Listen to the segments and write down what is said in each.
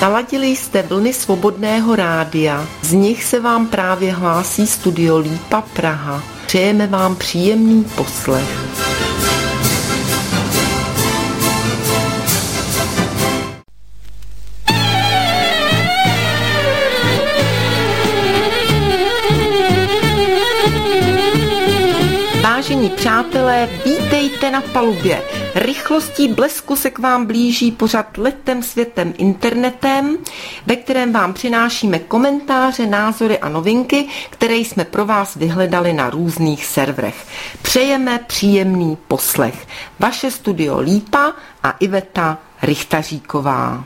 Naladili jste vlny Svobodného rádia, z nich se vám právě hlásí Studio Lípa Praha. Přejeme vám příjemný poslech. Vážení přátelé, vítejte na palubě. Rychlostí blesku se k vám blíží pořad Letem světem internetem, ve kterém vám přinášíme komentáře, názory a novinky, které jsme pro vás vyhledali na různých serverech. Přejeme příjemný poslech. Vaše Studio Lípa a Iveta Richtaříková.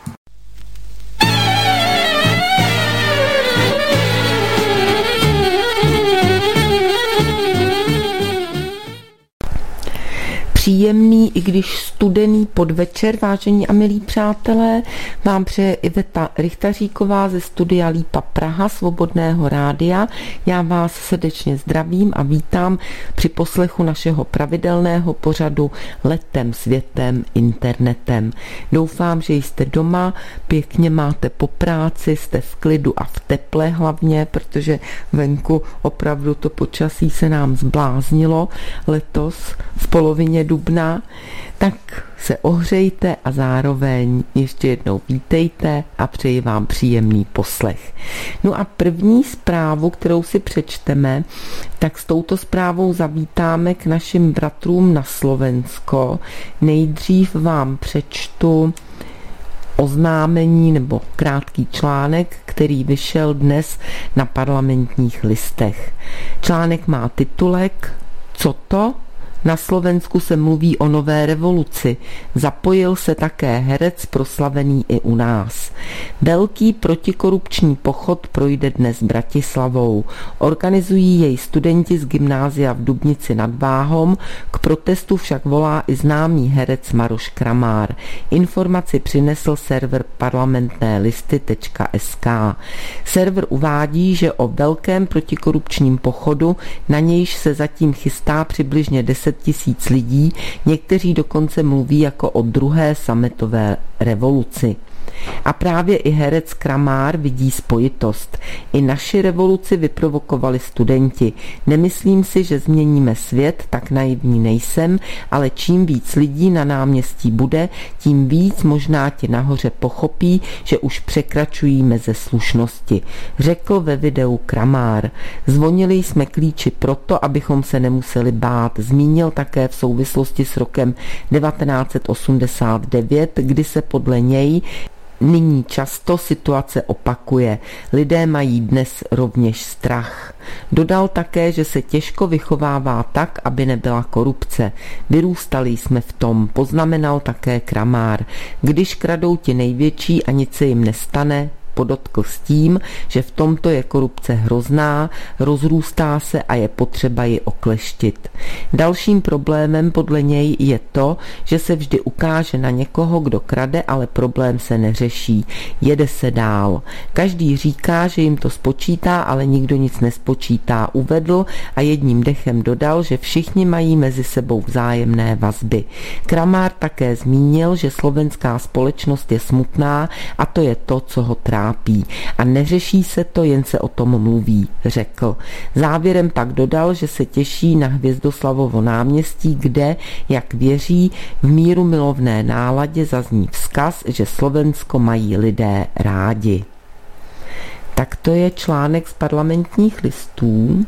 Příjemný, i když studený podvečer, vážení a milí přátelé, vám přeje Iveta Richtaříková ze Studia Lípa Praha, Svobodného rádia. Já vás srdečně zdravím a vítám při poslechu našeho pravidelného pořadu Letem světem internetem. Doufám, že jste doma, pěkně máte po práci, jste v klidu a v teple hlavně, protože venku opravdu to počasí se nám zbláznilo letos v polovině dubna, tak se ohřejte a zároveň ještě jednou vítejte a přeji vám příjemný poslech. No a první zprávu, kterou si přečteme, tak s touto zprávou zavítáme k našim bratrům na Slovensko. Nejdřív vám přečtu oznámení nebo krátký článek, který vyšel dnes na Parlamentních listech. Článek má titulek Co to? Na Slovensku se mluví o nové revoluci. Zapojil se také herec proslavený i u nás. Velký protikorupční pochod projde dnes Bratislavou. Organizují jej studenti z gymnázia v Dubnici nad Váhom. K protestu však volá i známý herec Maroš Kramár. Informaci přinesl server parlamentnélisty.sk. Server uvádí, že o velkém protikorupčním pochodu, na nějž se zatím chystá přibližně 10 000 lidí, někteří dokonce mluví jako o druhé sametové revoluci. A právě i herec Kramár vidí spojitost. I naši revoluci vyprovokovali studenti. Nemyslím si, že změníme svět, tak naivní nejsem, ale čím víc lidí na náměstí bude, tím víc možná ti nahoře pochopí, že už překračují meze slušnosti. Řekl ve videu Kramár. Zvonili jsme klíči proto, abychom se nemuseli bát. Zmínil také v souvislosti s rokem 1989, kdy se podle něj nyní často situace opakuje. Lidé mají dnes rovněž strach. Dodal také, že se těžko vychovává tak, aby nebyla korupce. Vyrůstali jsme v tom, poznamenal také Kramár. Když kradou ti největší a nic se jim nestane, podotkl s tím, že v tomto je korupce hrozná, rozrůstá se a je potřeba ji okleštit. Dalším problémem podle něj je to, že se vždy ukáže na někoho, kdo krade, ale problém se neřeší. Jede se dál. Každý říká, že jim to spočítá, ale nikdo nic nespočítá. Uvedl a jedním dechem dodal, že všichni mají mezi sebou vzájemné vazby. Kramár také zmínil, že slovenská společnost je smutná a to je to, co ho trápí. A neřeší se to, jen se o tom mluví, řekl. Závěrem pak dodal, že se těší na Hvězdoslavovo náměstí, kde, jak věří, v míru milovné náladě zazní vzkaz, že Slovensko mají lidé rádi. Tak to je článek z Parlamentních listů,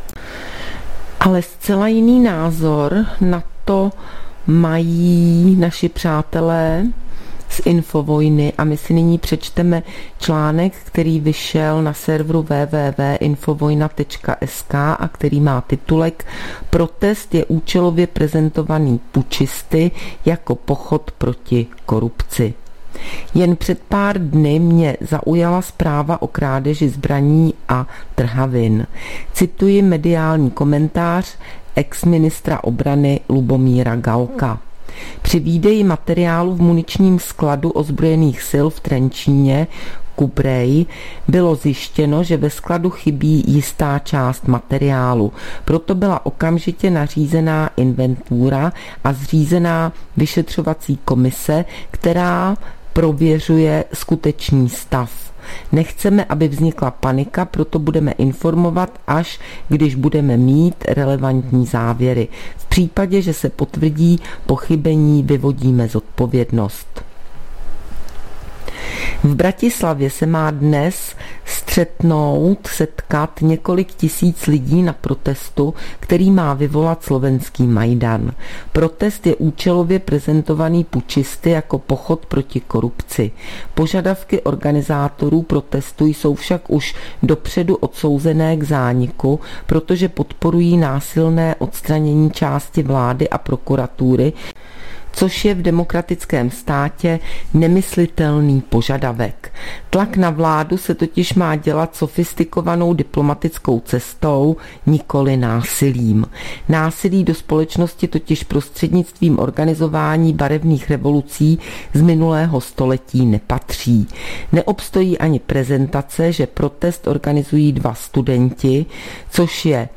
ale zcela jiný názor na to mají naši přátelé z Infovojny a my si nyní přečteme článek, který vyšel na serveru www.infovojna.sk a který má titulek Protest je účelově prezentovaný pučisty jako pochod proti korupci. Jen před pár dny mě zaujala zpráva o krádeži zbraní a trhavin. Cituji mediální komentář ex-ministra obrany Lubomíra Galka. Při výdeji materiálu v muničním skladu ozbrojených sil v Trenčíně Kubrej bylo zjištěno, že ve skladu chybí jistá část materiálu. Proto byla okamžitě nařízená inventura a zřízená vyšetřovací komise, která prověřuje skutečný stav. Nechceme, aby vznikla panika, proto budeme informovat, až když budeme mít relevantní závěry. V případě, že se potvrdí pochybení, vyvodíme zodpovědnost. V Bratislavě se má dnes setkat několik tisíc lidí na protestu, který má vyvolat slovenský Majdan. Protest je účelově prezentovaný pučisty jako pochod proti korupci. Požadavky organizátorů protestu jsou však už dopředu odsouzené k zániku, protože podporují násilné odstranění části vlády a prokuratury, což je v demokratickém státě nemyslitelný požadavek. Tlak na vládu se totiž má dělat sofistikovanou diplomatickou cestou, nikoli násilím. Násilí do společnosti totiž prostřednictvím organizování barevných revolucí z minulého století nepatří. Neobstojí ani prezentace, že protest organizují 2 studenti, což je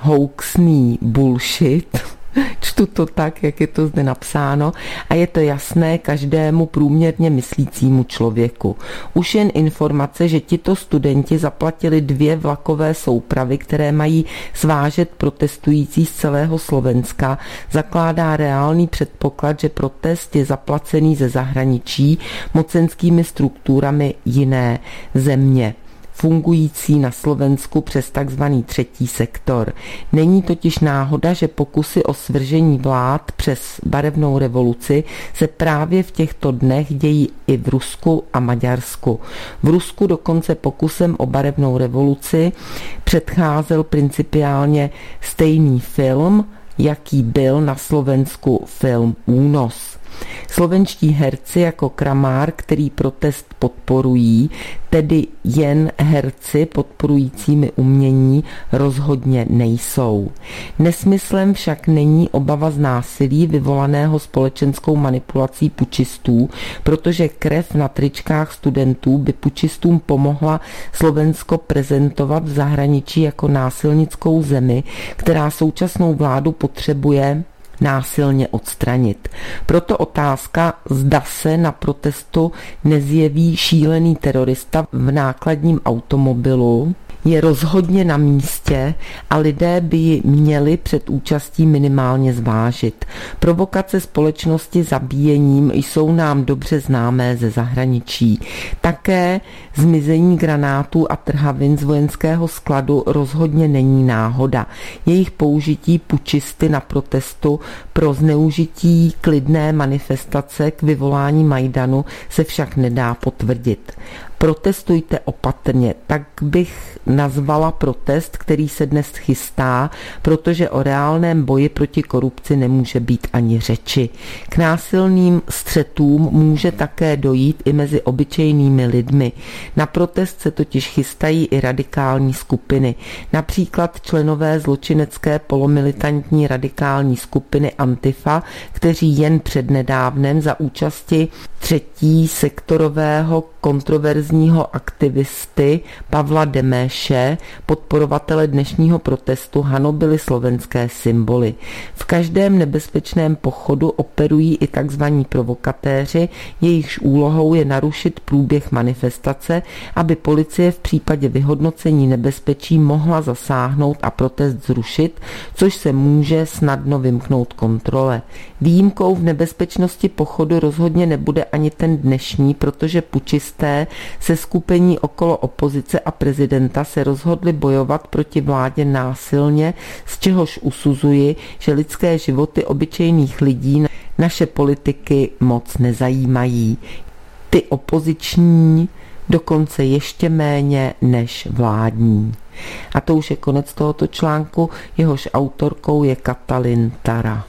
hoaxný bullshit. Čtu to tak, jak je to zde napsáno, a je to jasné každému průměrně myslícímu člověku. Už jen informace, že tito studenti zaplatili 2 vlakové soupravy, které mají svážet protestující z celého Slovenska, zakládá reálný předpoklad, že protest je zaplacený ze zahraničí mocenskými strukturami jiné země, fungující na Slovensku přes takzvaný třetí sektor. Není totiž náhoda, že pokusy o svržení vlád přes barevnou revoluci se právě v těchto dnech dějí i v Rusku a Maďarsku. V Rusku dokonce pokusem o barevnou revoluci předcházel principiálně stejný film, jaký byl na Slovensku film Únos. Slovenští herci jako Kramár, který protest podporují, tedy jen herci podporujícími umění, rozhodně nejsou. Nesmyslem však není obava z násilí vyvolaného společenskou manipulací pučistů, protože krev na tričkách studentů by pučistům pomohla Slovensko prezentovat v zahraničí jako násilnickou zemi, která současnou vládu potřebuje násilně odstranit. Proto otázka, zda se na protestu nezjeví šílený terorista v nákladním automobilu, je rozhodně na místě a lidé by ji měli před účastí minimálně zvážit. Provokace společnosti zabíjením jsou nám dobře známé ze zahraničí. Také zmizení granátů a trhavin z vojenského skladu rozhodně není náhoda. Jejich použití pučisty na protestu pro zneužití klidné manifestace k vyvolání Majdanu se však nedá potvrdit. Protestujte opatrně, tak bych nazvala protest, který se dnes chystá, protože o reálném boji proti korupci nemůže být ani řeči. K násilným střetům může také dojít i mezi obyčejnými lidmi. Na protest se totiž chystají i radikální skupiny, například členové zločinecké polomilitantní radikální skupiny Antifa, kteří jen přednedávnem za účasti třetí sektorového kontroverzního aktivisty Pavla Deméše, podporovatele dnešního protestu, hanobili slovenské symboly. V každém nebezpečném pochodu operují i tzv. Provokatéři, jejichž úlohou je narušit průběh manifestace, aby policie v případě vyhodnocení nebezpečí mohla zasáhnout a protest zrušit, což se může snadno vymknout kontrole. Výjimkou v nebezpečnosti pochodu rozhodně nebude ani ten dnešní, protože pučisté se skupení okolo opozice a prezidenta se rozhodli bojovat proti vládě násilně, z čehož usuzuji, že lidské životy obyčejných lidí naše politiky moc nezajímají. Ty opoziční dokonce ještě méně než vládní. A to už je konec tohoto článku, jehož autorkou je Katalin Tara.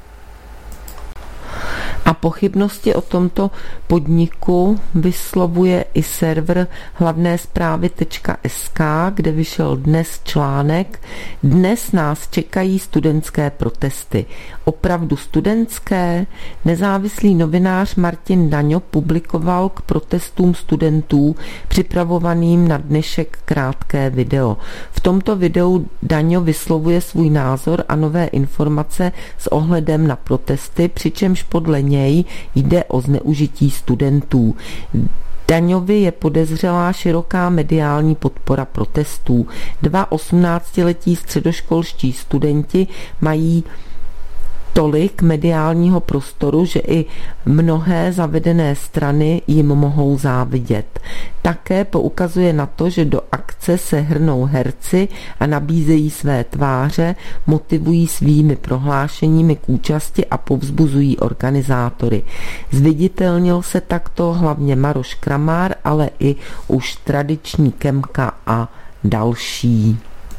A pochybnosti o tomto podniku vyslovuje i server hlavnésprávy.sk, kde vyšel dnes článek: Dnes nás čekají studentské protesty. Opravdu studentské? Nezávislý novinář Martin Daňo publikoval k protestům studentů připravovaným na dnešek krátké video. V tomto videu Daňo vyslovuje svůj názor a nové informace s ohledem na protesty, přičemž podle něj něj jde o zneužití studentů. Daňovi je podezřelá široká mediální podpora protestů. 2 18letí středoškolští studenti mají tolik mediálního prostoru, že i mnohé zavedené strany jim mohou závidět. Také poukazuje na to, že do akce se hrnou herci a nabízejí své tváře, motivují svými prohlášeními k účasti a povzbuzují organizátory. Zviditelnil se takto hlavně Maroš Kramár, ale i už tradiční Kemka a další.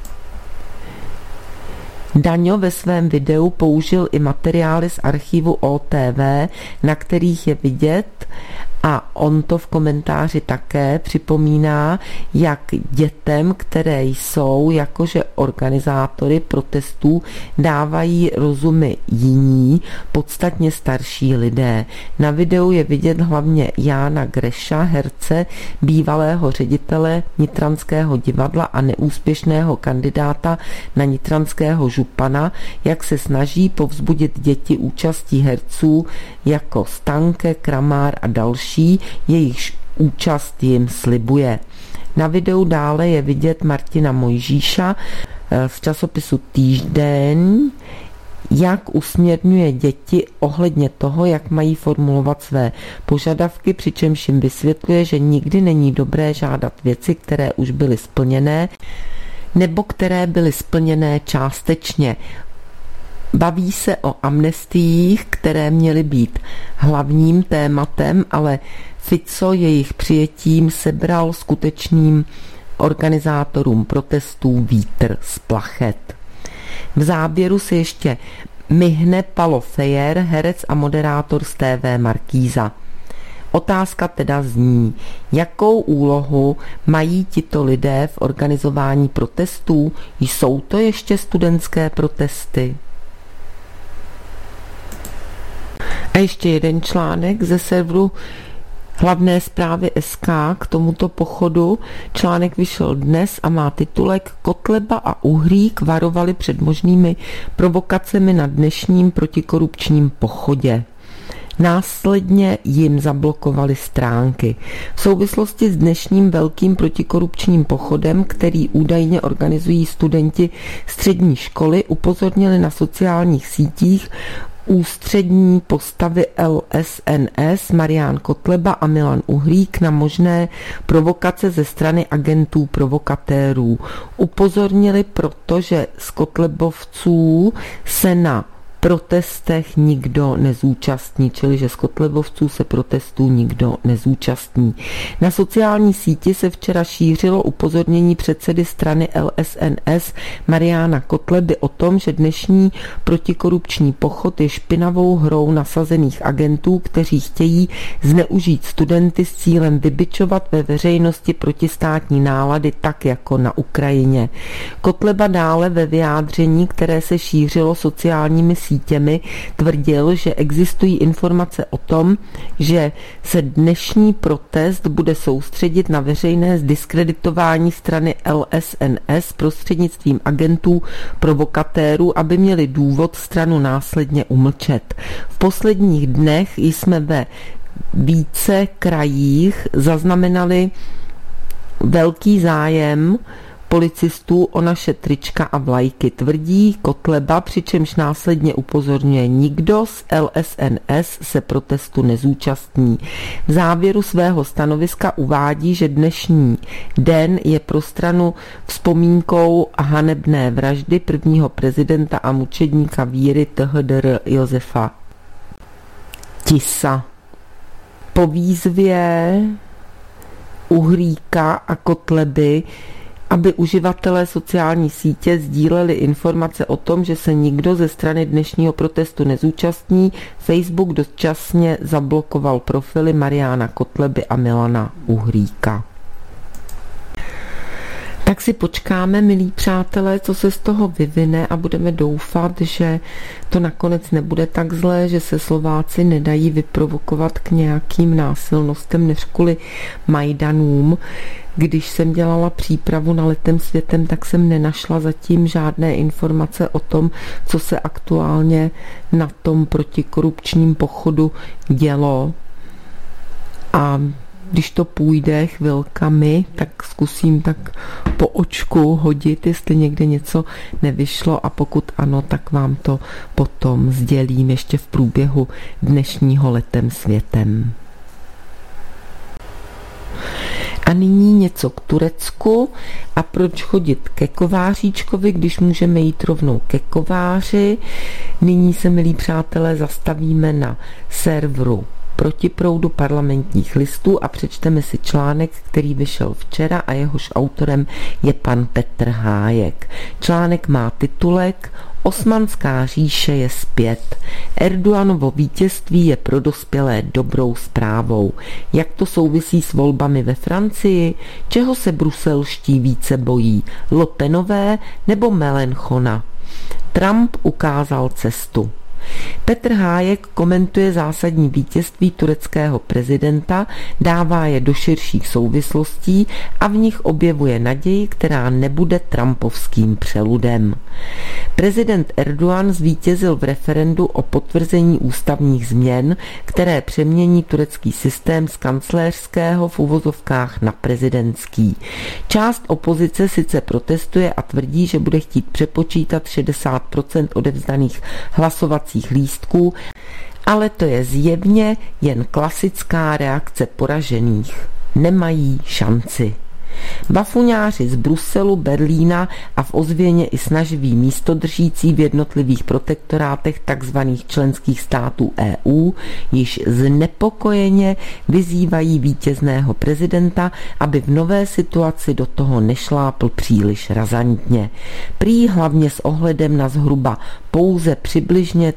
Daňo ve svém videu použil i materiály z archivu OTV, na kterých je vidět, a on to v komentáři také připomíná, jak dětem, které jsou jakože organizátory protestů, dávají rozumy jiní, podstatně starší lidé. Na videu je vidět hlavně Jána Greša, herce, bývalého ředitele Nitranského divadla a neúspěšného kandidáta na nitranského župana, jak se snaží povzbudit děti účastí herců jako Stanke, Kramár a další, jejichž účast jim slibuje. Na videu dále je vidět Martina Mojžíša z časopisu Týždeň, jak usměrňuje děti ohledně toho, jak mají formulovat své požadavky, přičemž jim vysvětluje, že nikdy není dobré žádat věci, které už byly splněné, nebo které byly splněné částečně. Baví se o amnestiích, které měly být hlavním tématem, ale Fico jejich přijetím sebral skutečným organizátorům protestů vítr z plachet. V záběru se ještě myhne Palo Fejer, herec a moderátor z TV Markíza. Otázka teda zní, jakou úlohu mají tito lidé v organizování protestů? Jsou to ještě studentské protesty? A ještě jeden článek ze serveru Hlavné zprávy SK k tomuto pochodu. Článek vyšel dnes a má titulek Kotleba a Uhřík varovali před možnými provokacemi na dnešním protikorupčním pochodě. Následně jim zablokovali stránky. V souvislosti s dnešním velkým protikorupčním pochodem, který údajně organizují studenti střední školy, upozornili na sociálních sítích ústřední postavy LSNS Marián Kotleba a Milan Uhřík na možné provokace ze strany agentů provokatérů. Upozornili proto, že z kotlebovců se na protestech nikdo nezúčastní, čili že z kotlebovců se protestů nikdo nezúčastní. Na sociální síti se včera šířilo upozornění předsedy strany LSNS Mariána Kotleby o tom, že dnešní protikorupční pochod je špinavou hrou nasazených agentů, kteří chtějí zneužít studenty s cílem vybičovat ve veřejnosti protistátní nálady tak jako na Ukrajině. Kotleba dále ve vyjádření, které se šířilo sociálními sítěmi, tvrdil, že existují informace o tom, že se dnešní protest bude soustředit na veřejné zdiskreditování strany LSNS prostřednictvím agentů provokatérů, aby měli důvod stranu následně umlčet. V posledních dnech jsme ve více krajích zaznamenali velký zájem policistů o naše trička a vlajky, tvrdí Kotleba, přičemž následně upozorňuje, nikdo z LSNS se protestu nezúčastní. V závěru svého stanoviska uvádí, že dnešní den je pro stranu vzpomínkou hanebné vraždy prvního prezidenta a mučedníka víry THDR Josefa Tisa. Po výzvě Uhříka a Kotleby, aby uživatelé sociální sítě sdíleli informace o tom, že se nikdo ze strany dnešního protestu nezúčastní, Facebook dočasně zablokoval profily Mariána Kotleby a Milana Uhříka. Tak si počkáme, milí přátelé, co se z toho vyvine a budeme doufat, že to nakonec nebude tak zlé, že se Slováci nedají vyprovokovat k nějakým násilnostem než kvůli Majdanům. Když jsem dělala přípravu na Letem světem, tak jsem nenašla zatím žádné informace o tom, co se aktuálně na tom protikorupčním pochodu dělo. A když to půjde chvilkami, tak zkusím tak po očku hodit, jestli někde něco nevyšlo, a pokud ano, tak vám to potom sdělím ještě v průběhu dnešního Letem světem. A nyní něco k Turecku a proč chodit ke kováříčkovi, když můžeme jít rovnou ke kováři. Nyní se, milí přátelé, zastavíme na serveru Protiproudu Parlamentních listů a přečteme si článek, který vyšel včera a jehož autorem je pan Petr Hájek. Článek má titulek Osmanská říše je zpět. Erdoganovo vítězství je pro dospělé dobrou zprávou. Jak to souvisí s volbami ve Francii? Čeho se bruselští více bojí? Le Penové nebo Mélenchona? Trump ukázal cestu. Petr Hájek komentuje zásadní vítězství tureckého prezidenta, dává je do širších souvislostí a v nich objevuje naději, která nebude trumpovským přeludem. Prezident Erdogan zvítězil v referendu o potvrzení ústavních změn, které přemění turecký systém z kancléřského v uvozovkách na prezidentský. Část opozice sice protestuje a tvrdí, že bude chtít přepočítat 60% odevzdaných hlasovacích lístků, ale to je zjevně jen klasická reakce poražených. Nemají šanci. Bafuňáři z Bruselu, Berlína a v ozvěně i snaživí místodržící v jednotlivých protektorátech tzv. Členských států EU již znepokojeně vyzývají vítězného prezidenta, aby v nové situaci do toho nešlápl příliš razantně. Prý hlavně s ohledem na zhruba pouze přibližně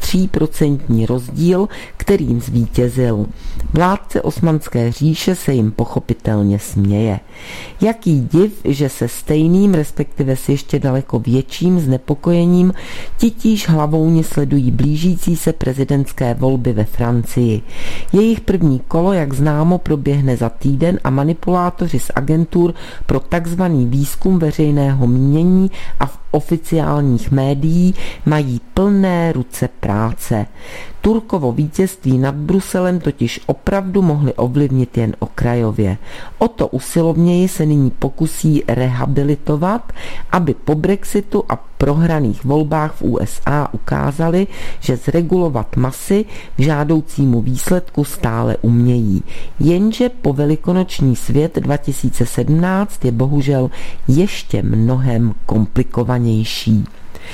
3% rozdíl, kterým zvítězil. Vládce Osmanské říše se jim pochopitelně směje. Jaký div, že se stejným, respektive s ještě daleko větším znepokojením titíž hlavouni sledují blížící se prezidentské volby ve Francii. Jejich první kolo, jak známo, proběhne za týden a manipulátoři z agentur pro takzvaný výzkum veřejného mínění a v oficiálních médií mají plné ruce práce. Turkovo vítězství nad Bruselem totiž opravdu mohli ovlivnit jen okrajově. O to usilovněji se nyní pokusí rehabilitovat, aby po Brexitu a prohraných volbách v USA ukázali, že zregulovat masy k žádoucímu výsledku stále umějí. Jenže po velikonoční svět 2017 je bohužel ještě mnohem komplikovanější.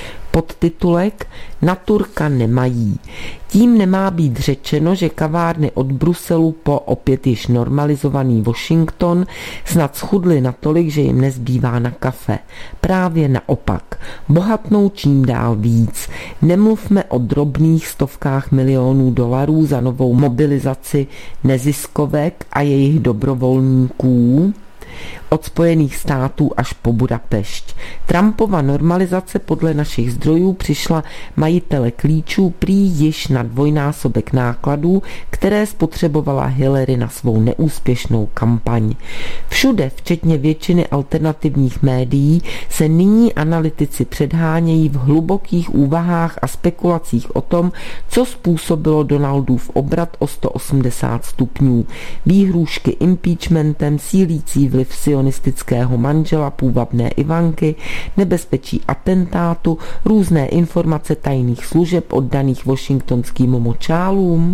Podtitulek Na Turka nemají. Tím nemá být řečeno, že kavárny od Bruselu po opět již normalizovaný Washington snad schudly natolik, že jim nezbývá na kafe. Právě naopak. Bohatnou čím dál víc. Nemluvme o drobných stovkách milionů dolarů za novou mobilizaci neziskovek a jejich dobrovolníků od Spojených států až po Budapešť. Trumpova normalizace podle našich zdrojů přišla majitele klíčů prý již na dvojnásobek nákladů, které spotřebovala Hillary na svou neúspěšnou kampaň. Všude, včetně většiny alternativních médií, se nyní analytici předhánějí v hlubokých úvahách a spekulacích o tom, co způsobilo Donaldův obrat o 180 stupňů. Výhrůžky impeachmentem, sílící vliv sionistického manžela půvabné Ivanky, nebezpečí atentátu, různé informace tajných služeb oddaných washingtonským močálům.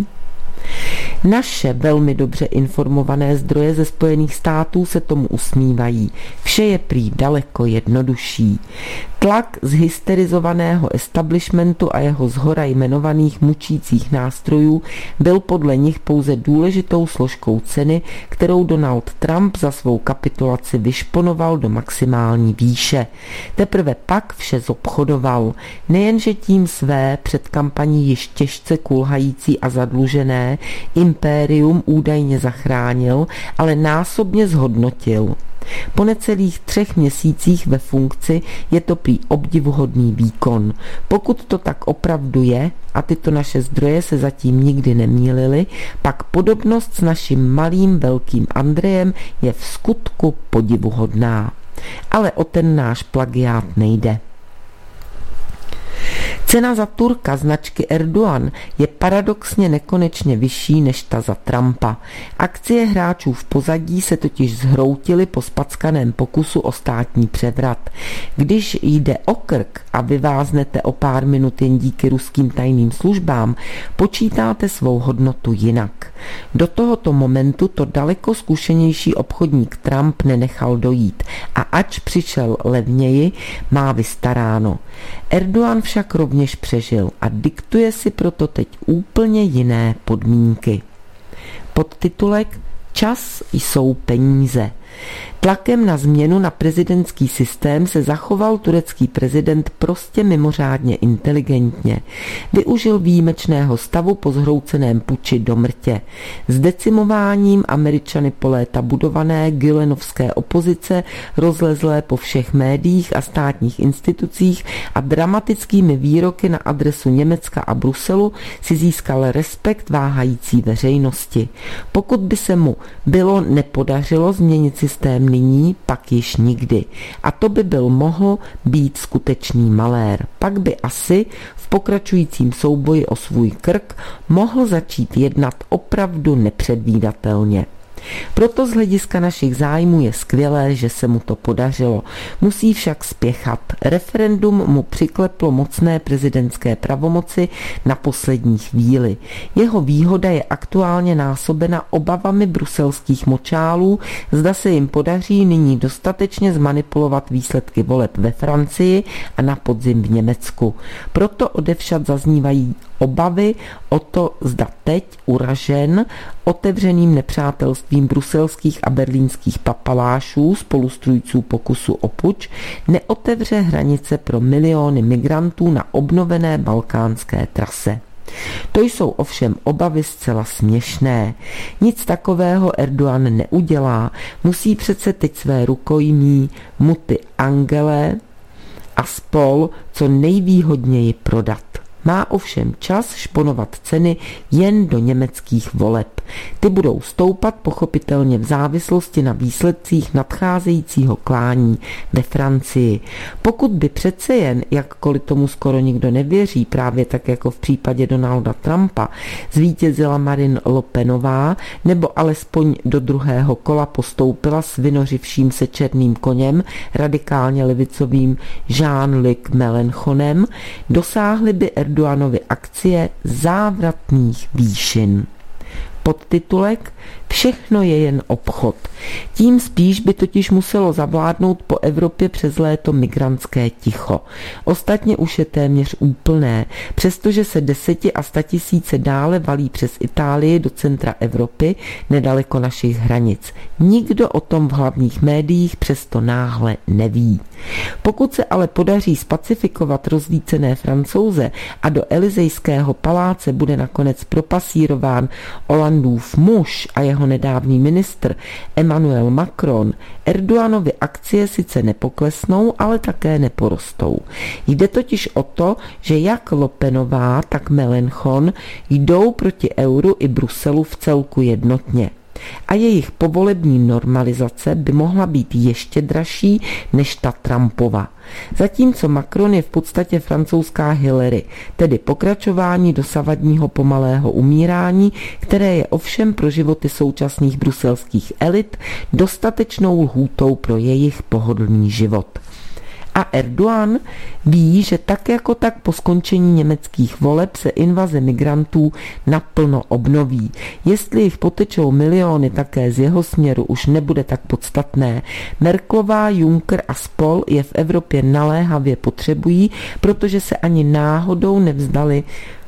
Naše velmi dobře informované zdroje ze Spojených států se tomu usmívají. Vše je prý daleko jednodušší. Tlak z hysterizovaného establishmentu a jeho zhora jmenovaných mučících nástrojů byl podle nich pouze důležitou složkou ceny, kterou Donald Trump za svou kapitulaci vyšponoval do maximální výše. Teprve pak vše zobchodoval. Nejenže tím své před kampaní již těžce kulhající a zadlužené impérium údajně zachránil, ale násobně zhodnotil. Po necelých 3 měsících ve funkci je to prý obdivuhodný výkon. Pokud to tak opravdu je, a tyto naše zdroje se zatím nikdy nemýlily, pak podobnost s naším malým velkým Andrejem je v skutku podivuhodná. Ale o ten náš plagiát nejde. Cena za Turka značky Erdogan je paradoxně nekonečně vyšší než ta za Trumpa. Akcie hráčů v pozadí se totiž zhroutily po spackaném pokusu o státní převrat. Když jde o krk a vyváznete o pár minut jen díky ruským tajným službám, počítáte svou hodnotu jinak. Do tohoto momentu to daleko zkušenější obchodník Trump nenechal dojít a ač přišel levněji, má vystaráno. Erdogan však rovněž přežil a diktuje si proto teď úplně jiné podmínky. Podtitulek Čas jsou peníze. Tlakem na změnu na prezidentský systém se zachoval turecký prezident prostě mimořádně inteligentně. Využil výjimečného stavu po zhrouceném puči do mrtě. S decimováním Američany po léta budované gülenovské opozice, rozlezlé po všech médiích a státních institucích a dramatickými výroky na adresu Německa a Bruselu si získal respekt váhající veřejnosti. Pokud by se mu bylo nepodařilo změnit systém nyní, pak již nikdy. A to by mohl být skutečný malér. Pak by asi v pokračujícím souboji o svůj krk mohl začít jednat opravdu nepředvídatelně. Proto z hlediska našich zájmů je skvělé, že se mu to podařilo. Musí však spěchat. Referendum mu přikleplo mocné prezidentské pravomoci na poslední chvíli. Jeho výhoda je aktuálně násobena obavami bruselských močálů, zda se jim podaří nyní dostatečně zmanipulovat výsledky voleb ve Francii a na podzim v Německu. Proto odevšad zaznívají obavy o to, zda teď uražen otevřeným nepřátelstvím bruselských a berlínských papalášů, spolustrůjců pokusu o puč, neotevře hranice pro miliony migrantů na obnovené balkánské trase. To jsou ovšem obavy zcela směšné. Nic takového Erdogan neudělá, musí přece teď své rukojmí Muty Angele a spol co nejvýhodněji prodat. Má ovšem čas šponovat ceny jen do německých voleb. Ty budou stoupat pochopitelně v závislosti na výsledcích nadcházejícího klání ve Francii. Pokud by přece jen, jakkoliv tomu skoro nikdo nevěří, právě tak jako v případě Donalda Trumpa, zvítězila Marine Le Penová, nebo alespoň do druhého kola postoupila s vynořivším se černým koněm, radikálně levicovým Jean-Luc Mélenchonem, dosáhly by Erdoganovi akcie závratných výšin. Podtitulek Všechno je jen obchod. Tím spíš by totiž muselo zavládnout po Evropě přes léto migrantské ticho. Ostatně už je téměř úplné, přestože se 10 a 100 tisíce dále valí přes Itálii do centra Evropy, nedaleko našich hranic. Nikdo o tom v hlavních médiích přesto náhle neví. Pokud se ale podaří spacifikovat rozlícené Francouze a do Elysejského paláce bude nakonec propasírován Hollandův muž a jeho nedávný ministr Emmanuel Macron, Erdoganovi akcie sice nepoklesnou, ale také neporostou. Jde totiž o to, že jak Le Penová, tak Mélenchon jdou proti euru i Bruselu v celku jednotně. A jejich povolební normalizace by mohla být ještě dražší než ta Trumpova. Zatímco Macron je v podstatě francouzská Hillary, tedy pokračování dosavadního pomalého umírání, které je ovšem pro životy současných bruselských elit dostatečnou lhůtou pro jejich pohodlný život. A Erdogan ví, že tak jako tak po skončení německých voleb se invaze migrantů naplno obnoví. Jestli jich potečou miliony také z jeho směru, už nebude tak podstatné. Merkelová, Juncker a spol je v Evropě naléhavě potřebují, protože se ani náhodou nevzdali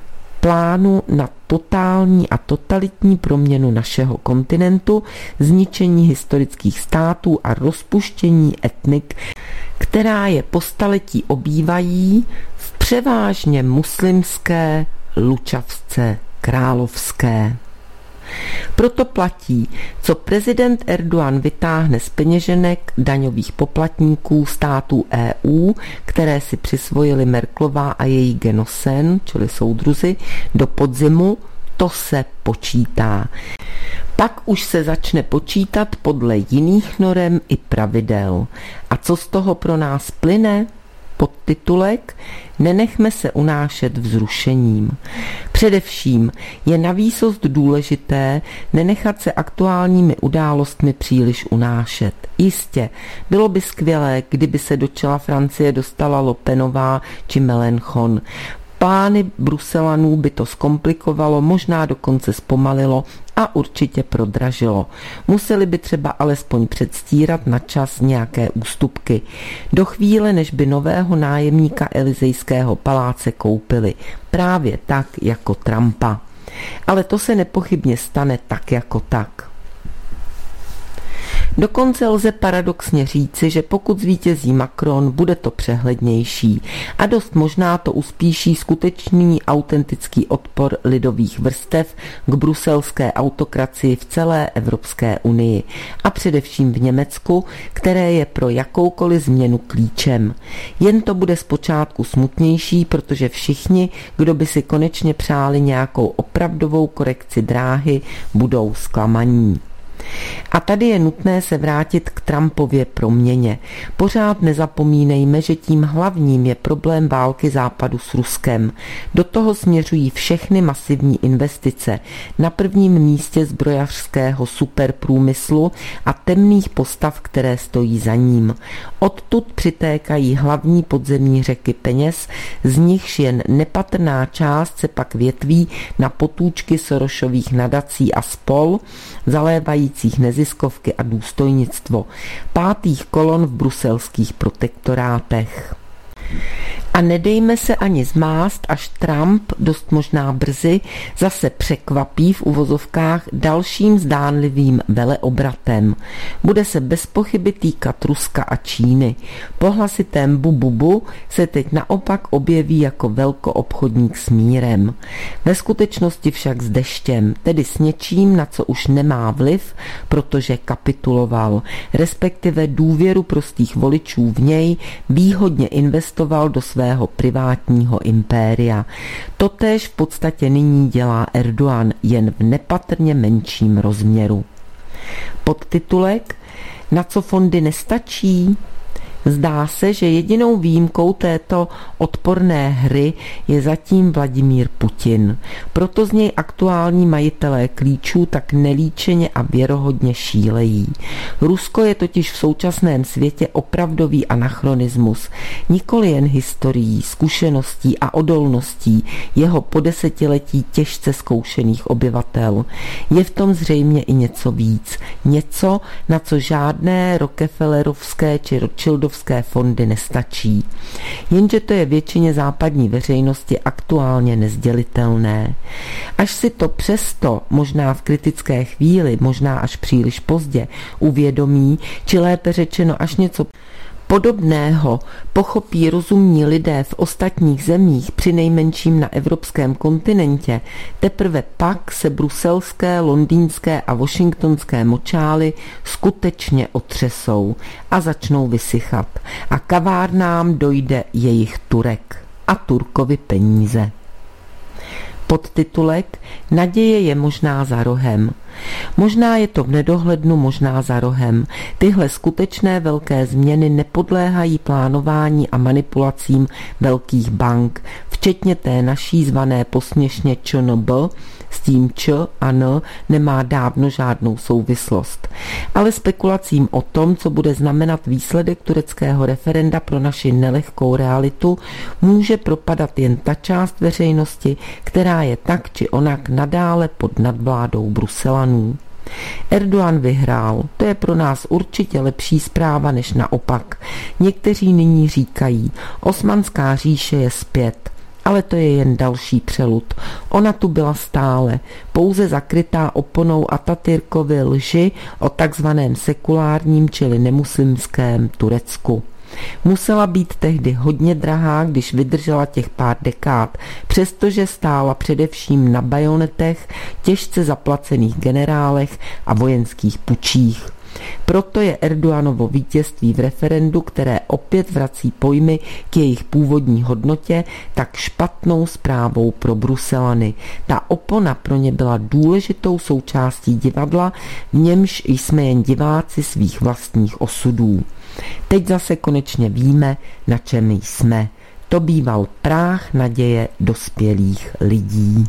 plánu na totální a totalitní proměnu našeho kontinentu, zničení historických států a rozpuštění etnik, která je po staletí obývají v převážně muslimské Lučavce královské. Proto platí, co prezident Erdogan vytáhne z peněženek daňových poplatníků států EU, které si přisvojili Merkelová a její Genosen, čili soudruzi, do podzimu, to se počítá. Pak už se začne počítat podle jiných norem i pravidel. A co z toho pro nás plyne? Podtitulek: Nenechme se unášet vzrušením. Především je navýsost důležité nenechat se aktuálními událostmi příliš unášet. Jistě, bylo by skvělé, kdyby se do čela Francie dostala Le Penová či Mélenchon. Plány Bruselanů by to zkomplikovalo, možná dokonce zpomalilo a určitě prodražilo. Museli by třeba alespoň předstírat na čas nějaké ústupky. Do chvíle, než by nového nájemníka Elysejského paláce koupili. Právě tak jako Trumpa. Ale to se nepochybně stane tak jako tak. Dokonce lze paradoxně říci, že pokud zvítězí Macron, bude to přehlednější a dost možná to uspíší skutečný autentický odpor lidových vrstev k bruselské autokracii v celé Evropské unii a především v Německu, které je pro jakoukoliv změnu klíčem. Jen to bude zpočátku smutnější, protože všichni, kdo by si konečně přáli nějakou opravdovou korekci dráhy, budou zklamaní. A tady je nutné se vrátit k Trumpově proměně. Pořád nezapomínejme, že tím hlavním je problém války Západu s Ruskem. Do toho směřují všechny masivní investice. Na prvním místě zbrojařského superprůmyslu a temných postav, které stojí za ním. Odtud přitékají hlavní podzemní řeky peněz, z nichž jen nepatrná část se pak větví na potůčky Sorosových nadací a spol, zalévajících neziskovky a důstojnictvo, pátých kolon v bruselských protektorátech. A nedejme se ani zmást, až Trump dost možná brzy zase překvapí v uvozovkách dalším zdánlivým veleobratem. Bude se bez pochyby týkat Ruska a Číny. Po hlasitém bububu se teď naopak objeví jako velkoobchodník s mírem. Ve skutečnosti však s deštěm, tedy s něčím, na co už nemá vliv, protože kapituloval, respektive důvěru prostých voličů v něj výhodně investoval do svého privátního impéria. Totéž v podstatě nyní dělá Erdogan, jen v nepatrně menším rozměru. Podtitulek: Na co fondy nestačí? Zdá se, že jedinou výjimkou této odporné hry je zatím Vladimír Putin. Proto z něj aktuální majitelé klíčů tak nelíčeně a věrohodně šílejí. Rusko je totiž v současném světě opravdový anachronismus, nikoli jen historií, zkušeností a odolností jeho po desetiletí těžce zkoušených obyvatel. Je v tom zřejmě i něco víc. Něco, na co žádné Rockefellerovské či Rothschildovské fondy nestačí. Jenže to je většině západní veřejnosti aktuálně nezdělitelné. Až si to přesto, možná v kritické chvíli, možná až příliš pozdě, uvědomí, či lépe řečeno až něco podobného pochopí rozumní lidé v ostatních zemích, přinejmenším na evropském kontinentě, teprve pak se bruselské, londýnské a washingtonské močály skutečně otřesou a začnou vysychat a kavárnám dojde jejich Turek a Turkovi peníze. Podtitulek: Naděje je možná za rohem. Možná je to v nedohlednu, možná za rohem. Tyhle skutečné velké změny nepodléhají plánování a manipulacím velkých bank, včetně té naší zvané posměšně ČNB, s tím Č a N nemá dávno žádnou souvislost. Ale spekulacím o tom, co bude znamenat výsledek tureckého referenda pro naši nelehkou realitu, může propadat jen ta část veřejnosti, která je tak či onak nadále pod nadvládou Bruselanů. Erdogan vyhrál, to je pro nás určitě lepší zpráva než naopak. Někteří nyní říkají, Osmanská říše je zpět. Ale to je jen další přelud. Ona tu byla stále, pouze zakrytá oponou Atatürkovy lži o takzvaném sekulárním, čili nemuslimském Turecku. Musela být tehdy hodně drahá, když vydržela těch pár dekád, přestože stála především na bajonetech, těžce zaplacených generálech a vojenských pučích. Proto je Erdoganovo vítězství v referendu, které opět vrací pojmy k jejich původní hodnotě, tak špatnou zprávou pro Bruselany. Ta opona pro ně byla důležitou součástí divadla, v němž jsme jen diváci svých vlastních osudů. Teď zase konečně víme, na čem jsme. To býval práh naděje dospělých lidí.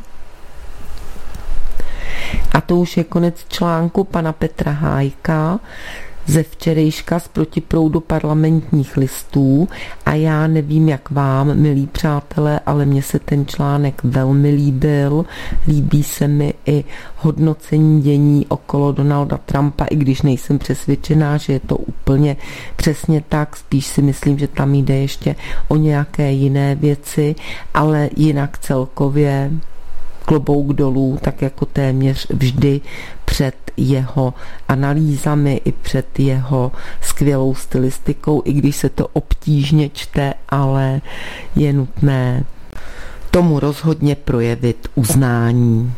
A to už je konec článku pana Petra Hájka ze včerejška z protiproudu Parlamentních listů a já nevím, jak vám, milí přátelé, ale mně se ten článek velmi líbil. Líbí se mi i hodnocení dění okolo Donalda Trumpa, i když nejsem přesvědčená, že je to úplně přesně tak, spíš si myslím, že tam jde ještě o nějaké jiné věci, ale jinak celkově klobouk dolů, tak jako téměř vždy před jeho analýzami i před jeho skvělou stylistikou, i když se to obtížně čte, ale je nutné tomu rozhodně projevit uznání.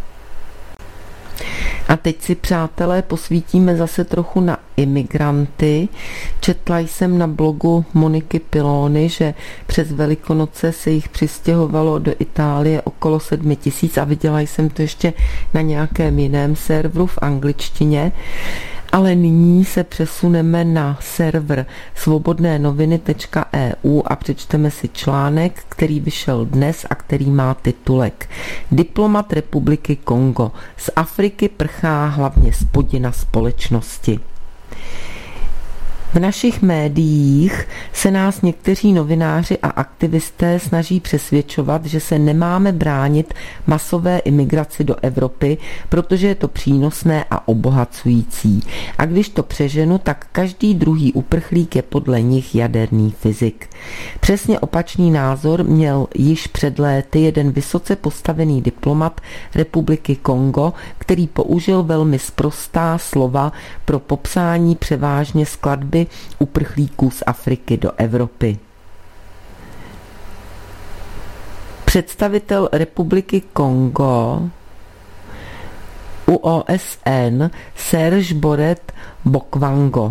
A teď si, přátelé, posvítíme zase trochu na imigranty. Četla jsem na blogu Moniky Pilony, že přes Velikonoce se jich přistěhovalo do Itálie okolo 7 000 a viděla jsem to ještě na nějakém jiném serveru v angličtině. Ale nyní se přesuneme na server svobodnénoviny.eu a přečteme si článek, který vyšel dnes a který má titulek Diplomat Republiky Kongo. Z Afriky prchá hlavně spodina společnosti. V našich médiích se nás někteří novináři a aktivisté snaží přesvědčovat, že se nemáme bránit masové imigraci do Evropy, protože je to přínosné a obohacující. A když to přeženu, tak každý druhý uprchlík je podle nich jaderný fyzik. Přesně opačný názor měl již před léty jeden vysoce postavený diplomat Republiky Kongo, který použil velmi sprostá slova pro popsání převážně skladby uprchlíků z Afriky do Evropy. Představitel Republiky Kongo u OSN Serge Boret Bokwango.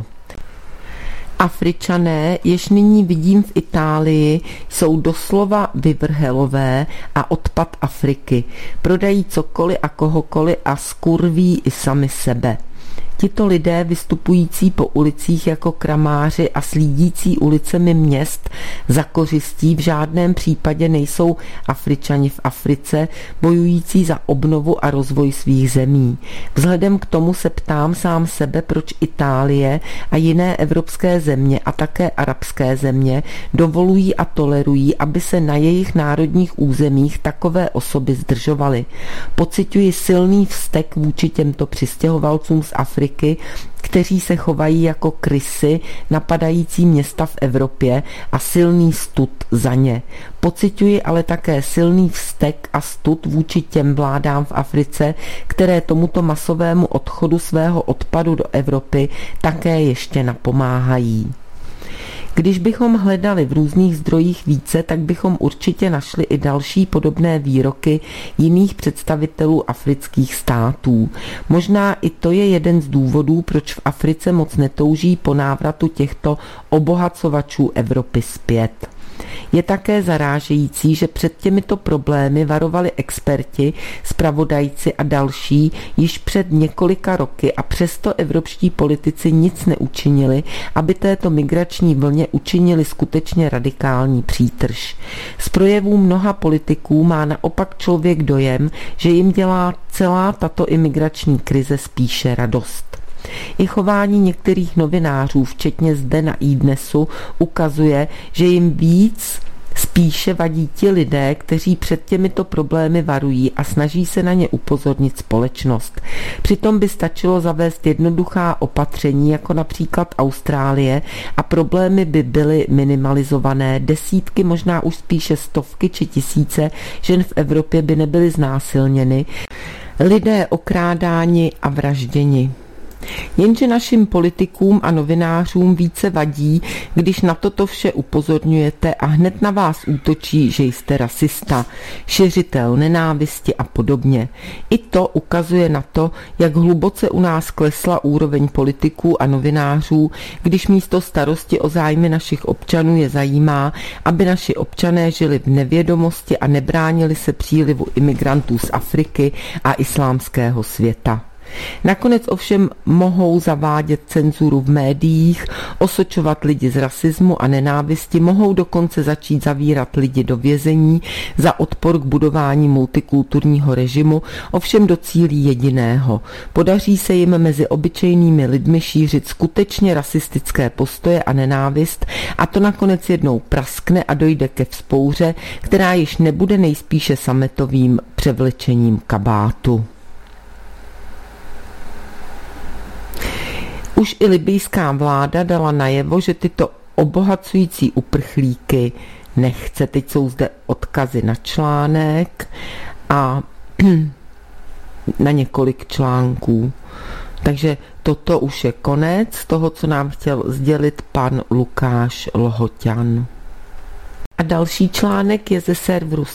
Afričané, jež nyní vidím v Itálii, jsou doslova vyvrhelové a odpad Afriky. Prodají cokoliv a kohokoliv a skurví i sami sebe. Tito lidé vystupující po ulicích jako kramáři a slídící ulicemi měst za kořistí v žádném případě nejsou Afričani v Africe, bojující za obnovu a rozvoj svých zemí. Vzhledem k tomu se ptám sám sebe, proč Itálie a jiné evropské země a také arabské země dovolují a tolerují, aby se na jejich národních územích takové osoby zdržovaly. Pociťuji silný vztek vůči těmto přistěhovalcům z Afriky, kteří se chovají jako krysy napadající města v Evropě a silný stud za ně. Pociťuji ale také silný vztek a stud vůči těm vládám v Africe, které tomuto masovému odchodu svého odpadu do Evropy také ještě napomáhají. Když bychom hledali v různých zdrojích více, tak bychom určitě našli i další podobné výroky jiných představitelů afrických států. Možná i to je jeden z důvodů, proč v Africe moc netouží po návratu těchto obohacovačů Evropy zpět. Je také zarážející, že před těmito problémy varovali experti, zpravodajci a další již před několika roky a přesto evropští politici nic neučinili, aby této migrační vlně učinili skutečně radikální přítrž. Z projevů mnoha politiků má naopak člověk dojem, že jim dělá celá tato imigrační krize spíše radost. I chování některých novinářů, včetně zde na iDnesu, ukazuje, že jim víc spíše vadí ti lidé, kteří před těmito problémy varují a snaží se na ně upozornit společnost. Přitom by stačilo zavést jednoduchá opatření, jako například Austrálie, a problémy by byly minimalizované. Desítky, možná už spíše stovky či tisíce žen v Evropě by nebyly znásilněny, lidé okrádáni a vražděni. Jenže našim politikům a novinářům více vadí, když na toto vše upozorňujete a hned na vás útočí, že jste rasista, šiřitel nenávisti a podobně. I to ukazuje na to, jak hluboce u nás klesla úroveň politiků a novinářů, když místo starosti o zájmy našich občanů je zajímá, aby naši občané žili v nevědomosti a nebránili se přílivu imigrantů z Afriky a islámského světa. Nakonec ovšem mohou zavádět cenzuru v médiích, osočovat lidi z rasismu a nenávisti, mohou dokonce začít zavírat lidi do vězení za odpor k budování multikulturního režimu, ovšem docílí jediného. Podaří se jim mezi obyčejnými lidmi šířit skutečně rasistické postoje a nenávist a to nakonec jednou praskne a dojde ke vzpouře, která již nebude nejspíše sametovým převlečením kabátu. Už i libijská vláda dala najevo, že tyto obohacující uprchlíky nechce. Teď jsou zde odkazy na článek a na několik článků. Takže toto už je konec toho, co nám chtěl sdělit pan Lukáš Lhoťan. A další článek je ze serveru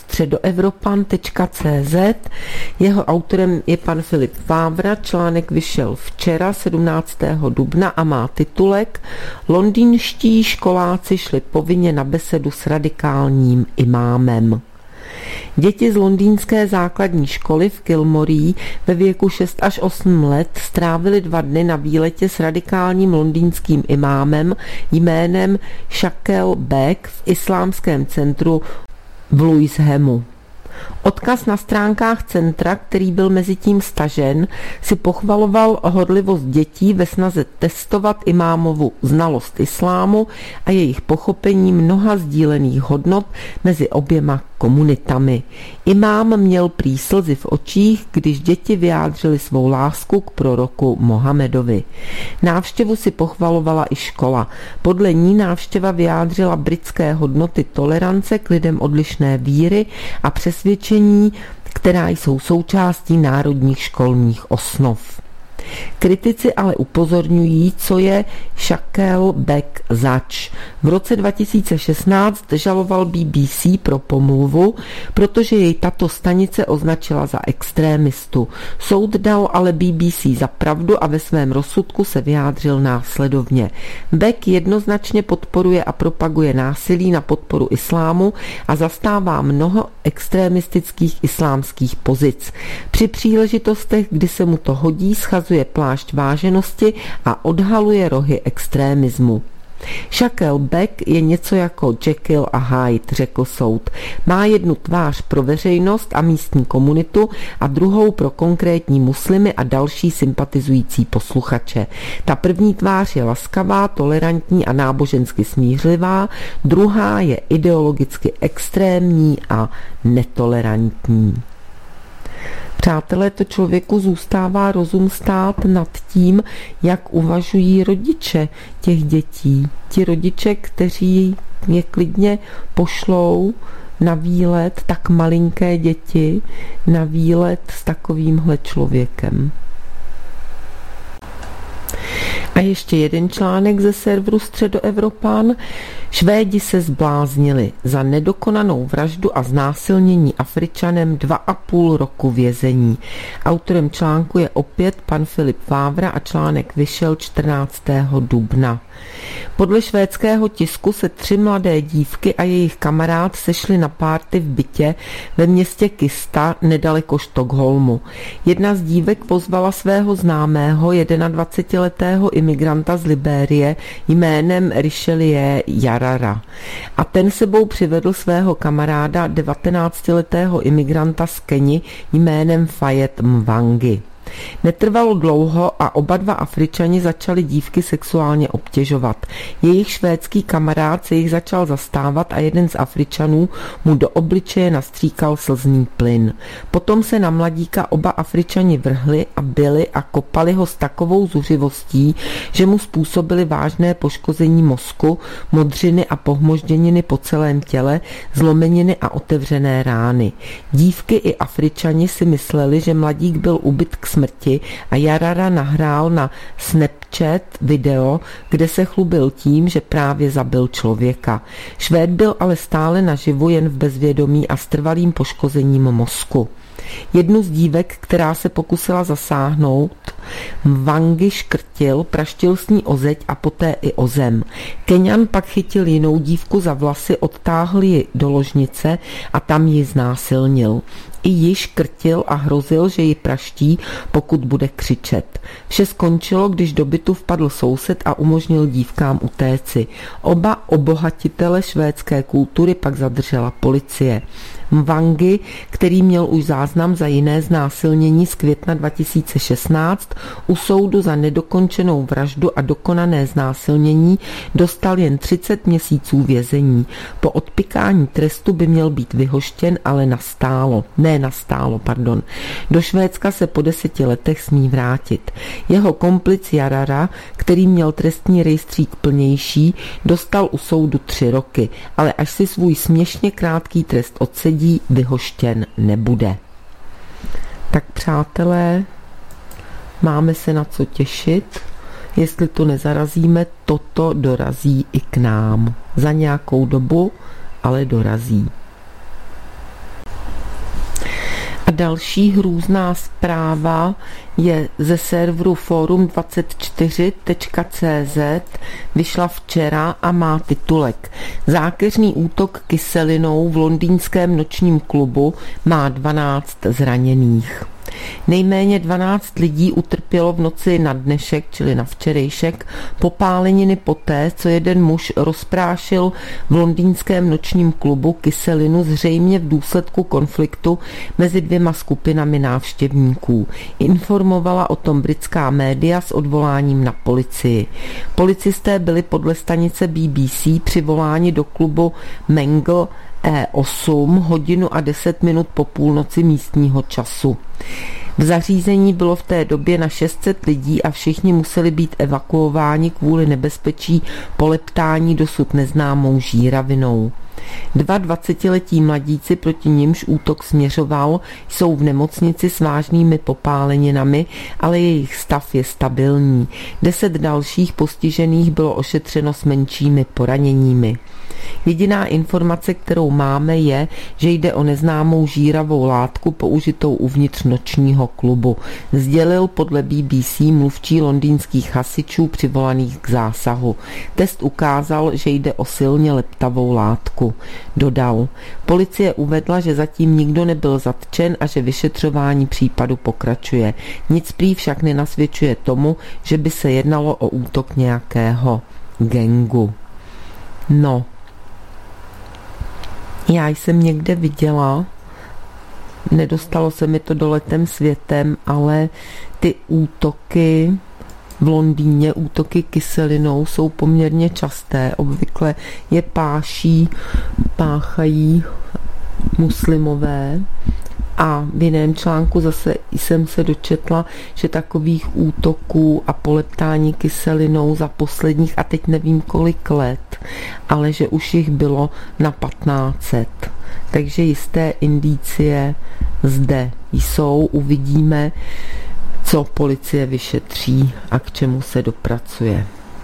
středoevropan.cz. Jeho autorem je pan Filip Vávra. Článek vyšel včera 17. dubna a má titulek Londýnští školáci šli povinně na besedu s radikálním imámem. Děti z londýnské základní školy v Kilmorí ve věku 6 až 8 let strávili 2 dny na výletě s radikálním londýnským imámem jménem Shakel Beck v islámském centru v Lewishhamu. Odkaz na stránkách centra, který byl mezitím stažen, si pochvaloval horlivost dětí ve snaze testovat imámovu znalost islámu a jejich pochopení mnoha sdílených hodnot mezi oběma komunitami. Imám měl prý slzy v očích, když děti vyjádřily svou lásku k proroku Mohamedovi. Návštěvu si pochvalovala i škola. Podle ní návštěva vyjádřila britské hodnoty tolerance k lidem odlišné víry a přesvědčení, která jsou součástí národních školních osnov. Kritici ale upozorňují, co je Shakel Beck zač. V roce 2016 žaloval BBC pro pomluvu, protože jej tato stanice označila za extrémistu. Soud dal ale BBC za pravdu a ve svém rozsudku se vyjádřil následovně. Beck jednoznačně podporuje a propaguje násilí na podporu islámu a zastává mnoho extremistických islámských pozic. Při příležitostech, kdy se mu to hodí, schazuje plášť váženosti a odhaluje rohy extrémismu. Shakel Beck je něco jako Jekyll a Hyde, řekl soud. Má jednu tvář pro veřejnost a místní komunitu a druhou pro konkrétní muslimy a další sympatizující posluchače. Ta první tvář je laskavá, tolerantní a nábožensky smířlivá, druhá je ideologicky extrémní a netolerantní. Přátelé, to člověku zůstává rozum stát nad tím, jak uvažují rodiče těch dětí. Ti rodiče, kteří je klidně pošlou na výlet, tak malinké děti, na výlet s takovýmhle člověkem. A ještě jeden článek ze serveru Středoevropan. Švédi se zbláznili. Za nedokonanou vraždu a znásilnění Afričanem 2,5 roku vězení. Autorem článku je opět pan Filip Vávra a článek vyšel 14. dubna. Podle švédského tisku se 3 mladé dívky a jejich kamarád sešli na párty v bytě ve městě Kista nedaleko Stockholmu. Jedna z dívek pozvala svého známého 21letého imigranta z Libérie jménem Richelieu Jarara. A ten sebou přivedl svého kamaráda 19letého imigranta z Keni jménem Fayet Mwangi. Netrvalo dlouho a oba dva Afričani začali dívky sexuálně obtěžovat. Jejich švédský kamarád se jich začal zastávat a jeden z Afričanů mu do obličeje nastříkal slzný plyn. Potom se na mladíka oba Afričani vrhli a bili a kopali ho s takovou zuřivostí, že mu způsobili vážné poškození mozku, modřiny a pohmožděniny po celém těle, zlomeniny a otevřené rány. Dívky i Afričani si mysleli, že mladík byl ubyt k smrti smrti a Jarara nahrál na Snapchat video, kde se chlubil tím, že právě zabil člověka. Švéd byl ale stále naživu, jen v bezvědomí a s trvalým poškozením mozku. Jednu z dívek, která se pokusila zasáhnout, Mwangi škrtil, praštil s ní o zeď a poté i o zem. Keňan pak chytil jinou dívku za vlasy, odtáhl ji do ložnice a tam ji znásilnil. I ji škrtil a hrozil, že ji praští, pokud bude křičet. Vše skončilo, když do bytu vpadl soused a umožnil dívkám utéci. Oba obohatitele švédské kultury pak zadržela policie. Mwangi, který měl už záznam za jiné znásilnění z května 2016, u soudu za nedokončenou vraždu a dokonané znásilnění dostal jen 30 měsíců vězení. Po odpykání trestu by měl být vyhoštěn, ale nastálo. Do Švédska se po 10 letech smí vrátit. Jeho komplic Jarara, který měl trestní rejstřík plnější, dostal u soudu 3 roky, ale až si svůj směšně krátký trest odsedí, vyhoštěn nebude. Tak přátelé, máme se na co těšit. Jestli to nezarazíme, toto dorazí i k nám. Za nějakou dobu, ale dorazí. A další hrůzná zpráva je ze serveru forum24.cz, vyšla včera a má titulek: Zákeřný útok kyselinou v londýnském nočním klubu má 12 zraněných. Nejméně 12 lidí utrpělo v noci na dnešek, čili na včerejšek, popáleniny poté, co jeden muž rozprášil v londýnském nočním klubu kyselinu zřejmě v důsledku konfliktu mezi 2 skupinami návštěvníků. Informovala o tom britská média s odvoláním na policii. Policisté byli podle stanice BBC přivoláni do klubu Mangle E8 hodinu a 10 minut po půlnoci místního času. V zařízení bylo v té době na 600 lidí a všichni museli být evakuováni kvůli nebezpečí poleptání dosud neznámou žíravinou. 2 20letí mladíci, proti nimž útok směřoval, jsou v nemocnici s vážnými popáleninami, ale jejich stav je stabilní. 10 dalších postižených bylo ošetřeno s menšími poraněními. Jediná informace, kterou máme, je, že jde o neznámou žíravou látku použitou uvnitř nočního klubu, sdělil podle BBC mluvčí londýnských hasičů přivolaných k zásahu. Test ukázal, že jde o silně leptavou látku. Dodal: policie uvedla, že zatím nikdo nebyl zatčen a že vyšetřování případu pokračuje. Nic prý však nenasvědčuje tomu, že by se jednalo o útok nějakého gangu. No, já jsem někde viděla, nedostalo se mi to doletem světem, ale ty útoky v Londýně, útoky kyselinou jsou poměrně časté. Obvykle je páchají muslimové. A v jiném článku zase jsem se dočetla, že takových útoků a poleptání kyselinou za posledních, a teď nevím kolik let, ale že už jich bylo na 1500. Takže jisté indicie zde jsou, uvidíme, co policie vyšetří a k čemu se dopracuje.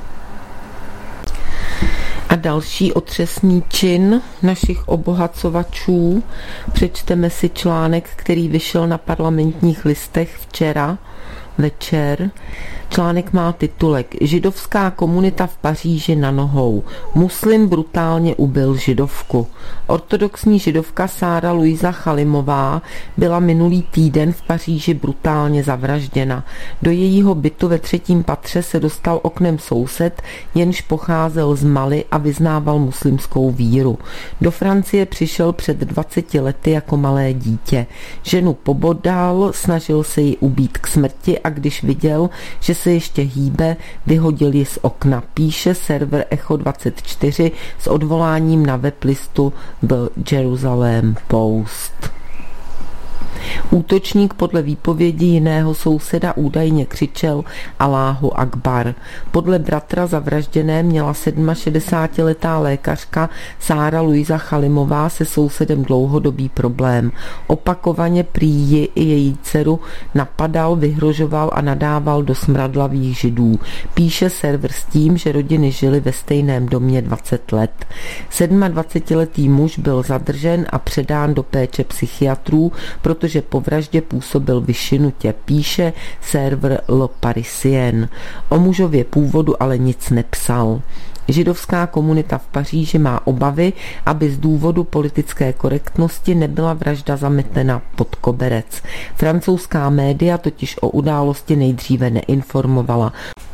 A další otřesný čin našich obohacovačů, přečteme si článek, který vyšel na Parlamentních listech včera večer. Článek má titulek: Židovská komunita v Paříži na nohou. Muslim brutálně ubil židovku. Ortodoxní židovka Sára Luisa Chalimová byla minulý týden v Paříži brutálně zavražděna. Do jejího bytu ve 3. patře se dostal oknem soused, jenž pocházel z Mali a vyznával muslimskou víru. Do Francie přišel před 20 lety jako malé dítě. Ženu pobodal, snažil se ji ubít k smrti a když viděl, že se ještě hýbe, vyhodil ji z okna. Píše server Echo24 s odvoláním na weblistu The Jerusalem Post. Útočník podle výpovědi jiného souseda údajně křičel Alláhu Akbar. Podle bratra zavražděné měla 67letá lékařka Sára Luisa Chalimová se sousedem dlouhodobý problém. Opakovaně prý ji i její dceru napadal, vyhrožoval a nadával do smradlavých židů. Píše server s tím, že rodiny žily ve stejném domě 20 let. 27letý muž byl zadržen a předán do péče psychiatrů, protože po vraždě působil vyšinutě, píše server Le Parisien. O mužově původu ale nic nepsal. Židovská komunita v Paříži má obavy, aby z důvodu politické korektnosti nebyla vražda zametena pod koberec. Francouzská média totiž o události nejdříve neinformovala.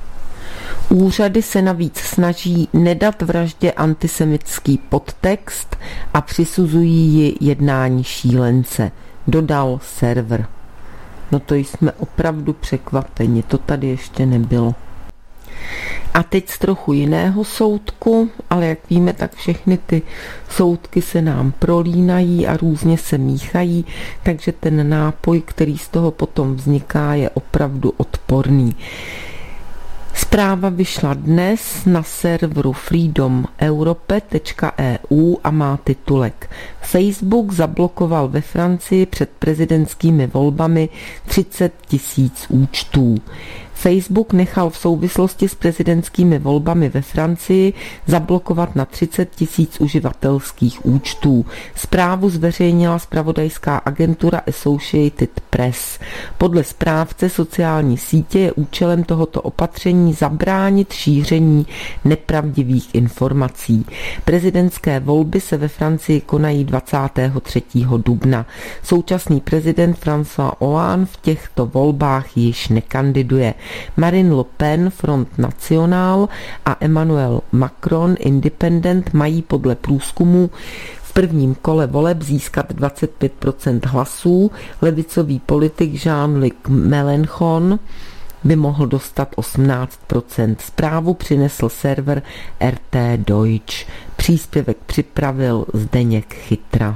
Úřady se navíc snaží nedat vraždě antisemitský podtext a přisuzují ji jednání šílence, dodal server. No to jsme opravdu překvapeni, to tady ještě nebylo. A teď z trochu jiného soudku, ale jak víme, tak všechny ty soudky se nám prolínají a různě se míchají, takže ten nápoj, který z toho potom vzniká, je opravdu odporný. Zpráva vyšla dnes na serveru freedomeurope.eu a má titulek: Facebook zablokoval ve Francii před prezidentskými volbami 30 000 účtů. Facebook nechal v souvislosti s prezidentskými volbami ve Francii zablokovat na 30 000 uživatelských účtů. Zprávu zveřejnila zpravodajská agentura Associated Press. Podle správce sociální sítě je účelem tohoto opatření zabránit šíření nepravdivých informací. Prezidentské volby se ve Francii konají 23. dubna. Současný prezident François Hollande v těchto volbách již nekandiduje. Marine Le Pen, Front National a Emmanuel Macron, Independent, mají podle průzkumu v prvním kole voleb získat 25% hlasů. Levicový politik Jean-Luc Mélenchon by mohl dostat 18%. Zprávu přinesl server RT Deutsch. Příspěvek připravil Zdeněk Chytra.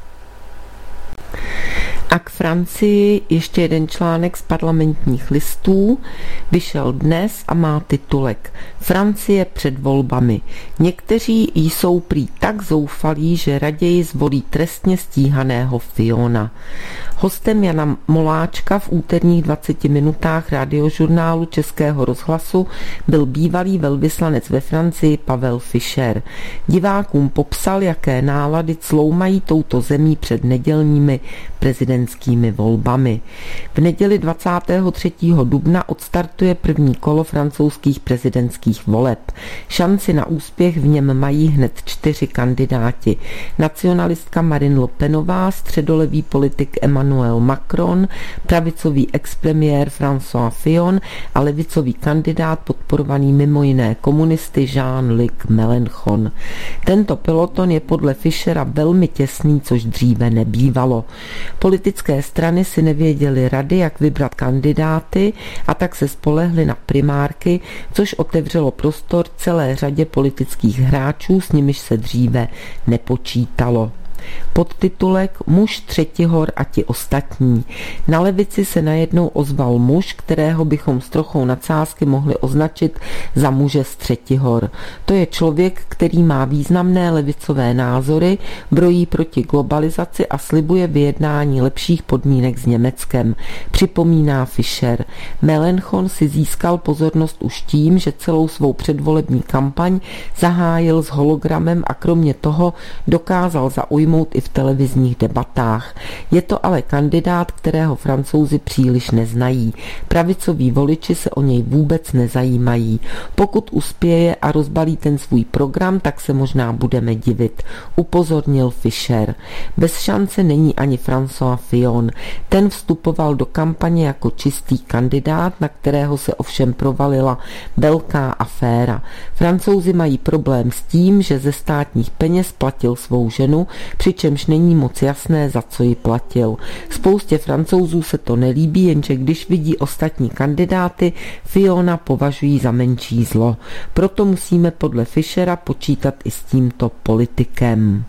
A k Francii ještě jeden článek z Parlamentních listů vyšel dnes a má titulek Francie před volbami. Někteří jsou prý tak zoufalí, že raději zvolí trestně stíhaného Fiona. Hostem Jana Moláčka v úterních 20 minutách radiožurnálu Českého rozhlasu byl bývalý velvyslanec ve Francii Pavel Fischer. Divákům popsal, jaké nálady cloumají touto zemí před nedělními prezidentskými volbami. V neděli 23. dubna odstartuje první kolo francouzských prezidentských voleb. Šanci na úspěch v něm mají hned 4 kandidáti. Nacionalistka Marine Le Penová, středolevý politik Emmanuel Macron, pravicový expremiér François Fillon a levicový kandidát podporovaný mimo jiné komunisty Jean-Luc Mélenchon. Tento peloton je podle Fischera velmi těsný, což dříve nebývalo. Politické strany si nevěděly rady, jak vybrat kandidáty, a tak se spolehly na primárky, což otevřelo prostor celé řadě politických hráčů, s nimiž se dříve nepočítalo. Podtitulek Muž Třetihor a ti ostatní. Na levici se najednou ozval muž, kterého bychom s trochou nadsázky mohli označit za muže z Třetihor. To je člověk, který má významné levicové názory, brojí proti globalizaci a slibuje vyjednání lepších podmínek s Německem, připomíná Fischer. Mélenchon si získal pozornost už tím, že celou svou předvolební kampaň zahájil s hologramem a kromě toho dokázal zaujmout i v televizních debatách. Je to ale kandidát, kterého Francouzi příliš neznají. Pravicoví voliči se o něj vůbec nezajímají. Pokud uspěje a rozbalí ten svůj program, tak se možná budeme divit, upozornil Fischer. Bez šance není ani François Fillon. Ten vstupoval do kampaně jako čistý kandidát, na kterého se ovšem provalila velká aféra. Francouzi mají problém s tím, že ze státních peněz platil svou ženu, přičemž není moc jasné, za co ji platil. Spoustě Francouzů se to nelíbí, jenže když vidí ostatní kandidáty, Fiona považují za menší zlo. Proto musíme podle Fischera počítat i s tímto politikem.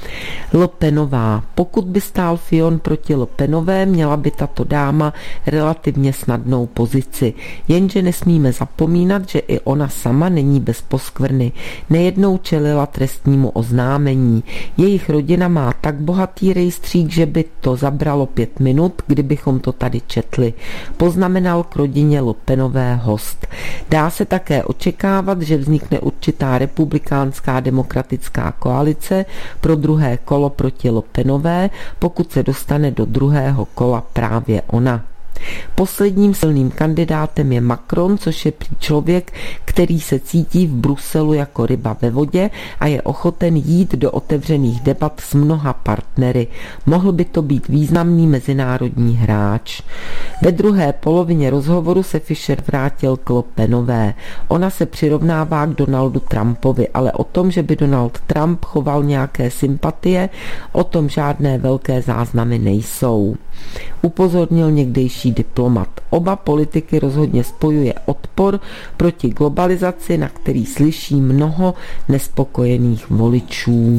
Le Penová. Pokud by stál Fillon proti Le Penové, měla by tato dáma relativně snadnou pozici. Jenže nesmíme zapomínat, že i ona sama není bez poskvrny. Nejednou čelila trestnímu oznámení. Jejich rodina má tak bohatý rejstřík, že by to zabralo 5 minut, kdybychom to tady četli. Poznamenal k rodině Le Penové host. Dá se také očekávat, že vznikne určitá republikánská demokratická koalice pro druhé kolo proti Le Penové, pokud se dostane do druhého kola právě ona. Posledním silným kandidátem je Macron, což je prý člověk, který se cítí v Bruselu jako ryba ve vodě a je ochoten jít do otevřených debat s mnoha partnery. Mohl by to být významný mezinárodní hráč. Ve druhé polovině rozhovoru se Fischer vrátil k Le Penové. Ona se přirovnává k Donaldu Trumpovi, ale o tom, že by Donald Trump choval nějaké sympatie, o tom žádné velké záznamy nejsou. Upozornil někdejší diplomat. Oba politiky rozhodně spojuje odpor proti globalizaci, na který slyší mnoho nespokojených voličů.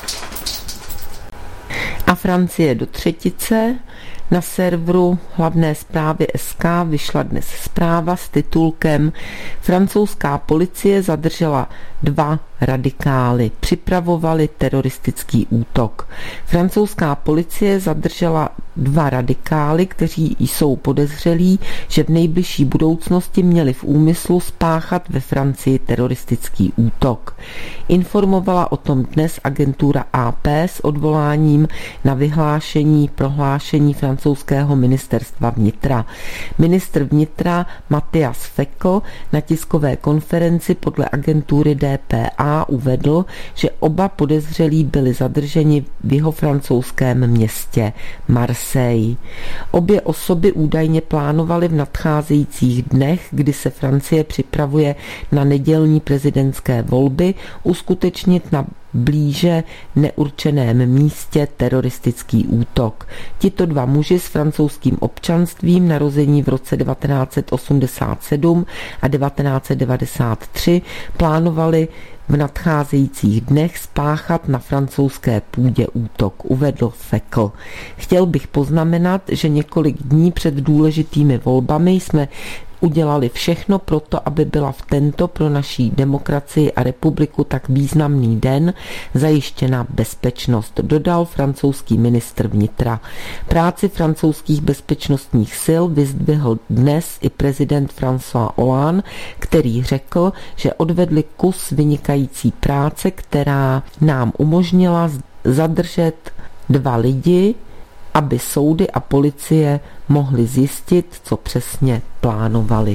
A Francie do třetice. Na serveru hlavné zprávy SK vyšla dnes zpráva s titulkem Francouzská policie zadržela 2 radikály. Připravovali teroristický útok. Francouzská policie zadržela 2 radikály, kteří jsou podezřelí, že v nejbližší budoucnosti měli v úmyslu spáchat ve Francii teroristický útok. Informovala o tom dnes agentura AP s odvoláním na prohlášení francouzského ministerstva vnitra. Ministr vnitra Matthias Fekl na tiskové konferenci podle agentury DPA uvedl, že oba podezřelí byli zadrženi v jihofrancouzském městě Marseille. Obě osoby údajně plánovaly v nadcházejících dnech, kdy se Francie připravuje na nedělní prezidentské volby, uskutečnit na blíže neurčeném místě teroristický útok. Tito 2 muži s francouzským občanstvím, narození v roce 1987 a 1993, plánovali v nadcházejících dnech spáchat na francouzské půdě útok, uvedl Fekl. Chtěl bych poznamenat, že několik dní před důležitými volbami jsme udělali všechno pro to, aby byla v tento pro naší demokracii a republiku tak významný den zajištěna bezpečnost, dodal francouzský ministr vnitra. Práci francouzských bezpečnostních sil vyzdvihl dnes i prezident François Hollande, který řekl, že odvedli kus vynikající práce, která nám umožnila zadržet 2 lidi, aby soudy a policie mohly zjistit, co přesně plánovali.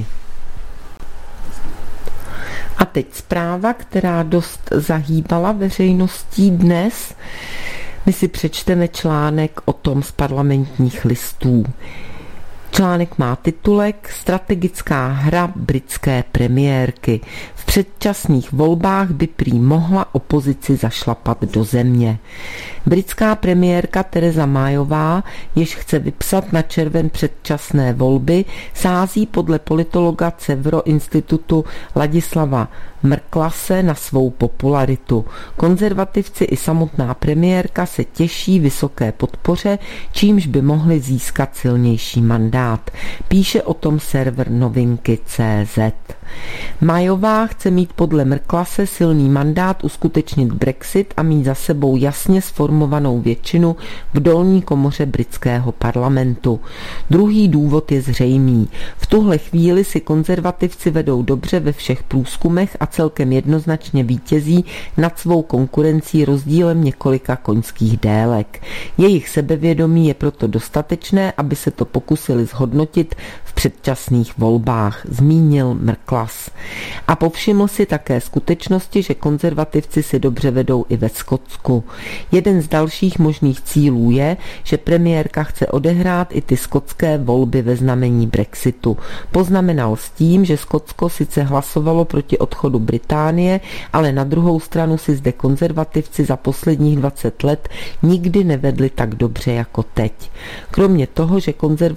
A teď zpráva, která dost zahýbala veřejností dnes. My si přečteme článek o tom z Parlamentních listů. Článek má titulek Strategická hra britské premiérky. V předčasných volbách by prý mohla opozici zašlapat do země. Britská premiérka Theresa Mayová, jež chce vypsat na červen předčasné volby, sází podle politologa Cevro institutu Ladislava Mrklase na svou popularitu. Konzervativci i samotná premiérka se těší vysoké podpoře, čímž by mohli získat silnější mandát. Píše o tom server Novinky.cz. Mayová chce mít podle Mrklase silný mandát uskutečnit Brexit a mít za sebou jasně sformovanou většinu v dolní komoře britského parlamentu. Druhý důvod je zřejmý. V tuhle chvíli si konzervativci vedou dobře ve všech průzkumech a celkem jednoznačně vítězí nad svou konkurencí rozdílem několika koňských délek. Jejich sebevědomí je proto dostatečné, aby se to pokusili zhodnotit v předčasných volbách, zmínil Mrklas. A povšiml si také skutečnosti, že konzervativci si dobře vedou i ve Skotsku. Jeden z dalších možných cílů je, že premiérka chce odehrát i ty skotské volby ve znamení Brexitu. Poznamenal s tím, že Skotsko sice hlasovalo proti odchodu Británie, ale na druhou stranu si zde konzervativci za posledních 20 let nikdy nevedli tak dobře jako teď. Kromě toho, že konzervativci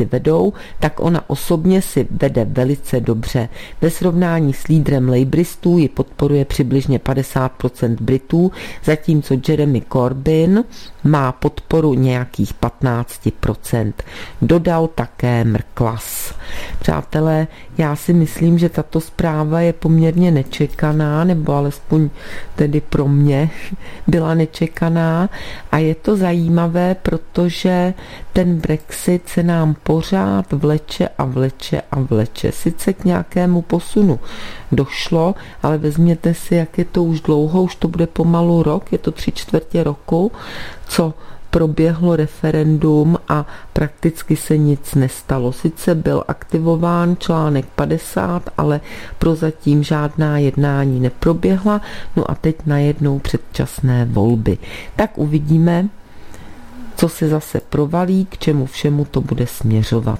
vedou, tak ona osobně si vede velice dobře. Ve srovnání s lídrem labouristů ji podporuje přibližně 50% Britů, zatímco Jeremy Corbyn má podporu nějakých 15%. Dodal také Mrklas. Přátelé, já si myslím, že tato zpráva je poměrně nečekaná, nebo alespoň tedy pro mě byla nečekaná a je to zajímavé, protože ten Brexit se nám pořád vleče a vleče a vleče. Sice k nějakému posunu došlo, ale vezměte si, jak je to už dlouho, už to bude pomalu rok, je to 3/4 roku, co proběhlo referendum a prakticky se nic nestalo. Sice byl aktivován článek 50, ale prozatím žádná jednání neproběhla, no a teď najednou předčasné volby. Tak uvidíme, co se zase provalí, k čemu všemu to bude směřovat.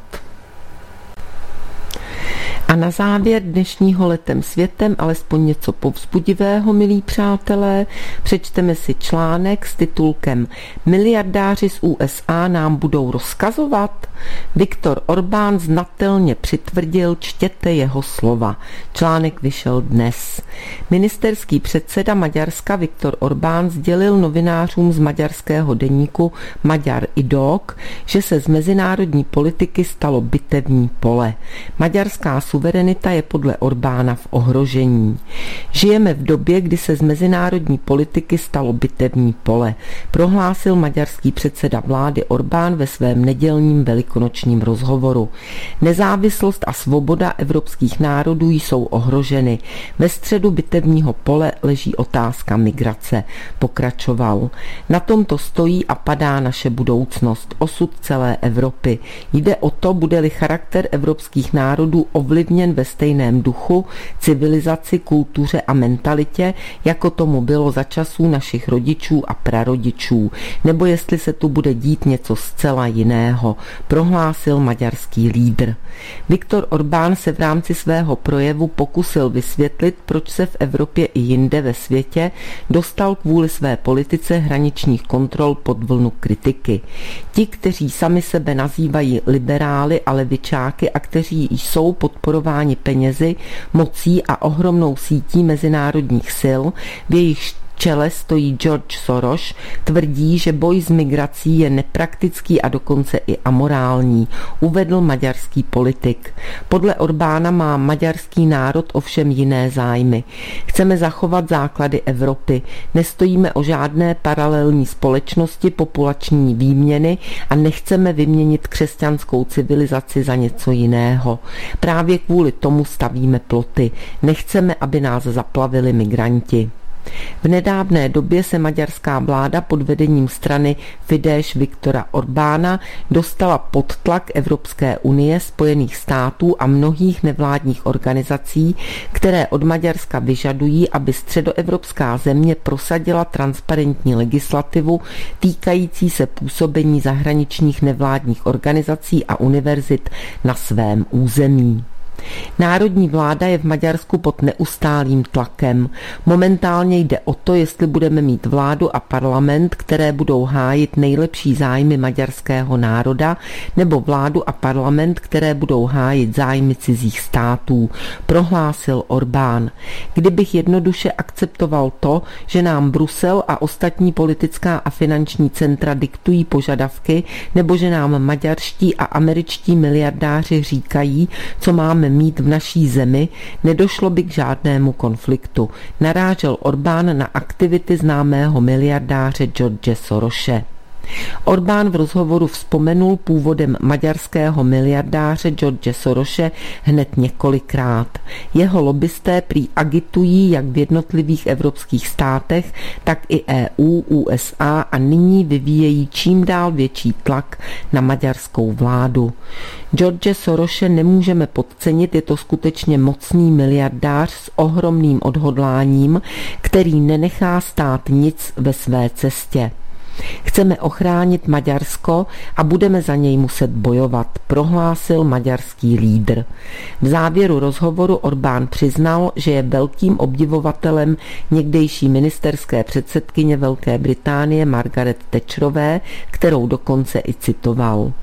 A na závěr dnešního Letem světem alespoň něco povzbudivého, milí přátelé. Přečteme si článek s titulkem Miliardáři z USA nám budou rozkazovat? Viktor Orbán znatelně přitvrdil, čtěte jeho slova. Článek vyšel dnes. Ministerský předseda Maďarska Viktor Orbán sdělil novinářům z maďarského deníku Magyar Idok, že se z mezinárodní politiky stalo bitevní pole. Maďarská suverenita je podle Orbána v ohrožení. Žijeme v době, kdy se z mezinárodní politiky stalo bitevní pole, prohlásil maďarský předseda vlády Orbán ve svém nedělním velikonočním rozhovoru. Nezávislost a svoboda evropských národů jsou ohroženy. Ve středu bitevního pole leží otázka migrace, pokračoval. Na tomto stojí a padá naše budoucnost, osud celé Evropy. Jde o to, bude-li charakter evropských národů ovlivněn ve stejném duchu, civilizaci, kultuře a mentalitě, jako tomu bylo za časů našich rodičů a prarodičů, nebo jestli se tu bude dít něco zcela jiného, prohlásil maďarský lídr. Viktor Orbán se v rámci svého projevu pokusil vysvětlit, proč se v Evropě i jinde ve světě dostal kvůli své politice hraničních kontrol pod vlnu kritiky. Ti, kteří sami sebe nazývají liberály a levičáky a kteří jsou podporováni penězi, mocí a ohromnou sítí mezinárodních sil, v jejich čele stojí George Soros, tvrdí, že boj s migrací je nepraktický a dokonce i amorální, uvedl maďarský politik. Podle Orbána má maďarský národ ovšem jiné zájmy. Chceme zachovat základy Evropy, nestojíme o žádné paralelní společnosti populační výměny a nechceme vyměnit křesťanskou civilizaci za něco jiného. Právě kvůli tomu stavíme ploty. Nechceme, aby nás zaplavili migranti. V nedávné době se maďarská vláda pod vedením strany Fidesz Viktora Orbána dostala pod tlak Evropské unie, Spojených států a mnohých nevládních organizací, které od Maďarska vyžadují, aby středoevropská země prosadila transparentní legislativu týkající se působení zahraničních nevládních organizací a univerzit na svém území. Národní vláda je v Maďarsku pod neustálým tlakem. Momentálně jde o to, jestli budeme mít vládu a parlament, které budou hájit nejlepší zájmy maďarského národa, nebo vládu a parlament, které budou hájit zájmy cizích států, prohlásil Orbán. Kdybych jednoduše akceptoval to, že nám Brusel a ostatní politická a finanční centra diktují požadavky, nebo že nám maďarští a američtí miliardáři říkají, co máme mít v naší zemi, nedošlo by k žádnému konfliktu. Narážel Orbán na aktivity známého miliardáře George Sorose. Orbán v rozhovoru vzpomenul původem maďarského miliardáře George Sorose hned několikrát. Jeho lobbysté prý agitují jak v jednotlivých evropských státech, tak i EU, USA a nyní vyvíjejí čím dál větší tlak na maďarskou vládu. George Sorose nemůžeme podcenit, je to skutečně mocný miliardář s ohromným odhodláním, který nenechá stát nic ve své cestě. Chceme ochránit Maďarsko a budeme za něj muset bojovat, prohlásil maďarský lídr. V závěru rozhovoru Orbán přiznal, že je velkým obdivovatelem někdejší ministerské předsedkyně Velké Británie Margaret Thatcherové, kterou dokonce i citoval.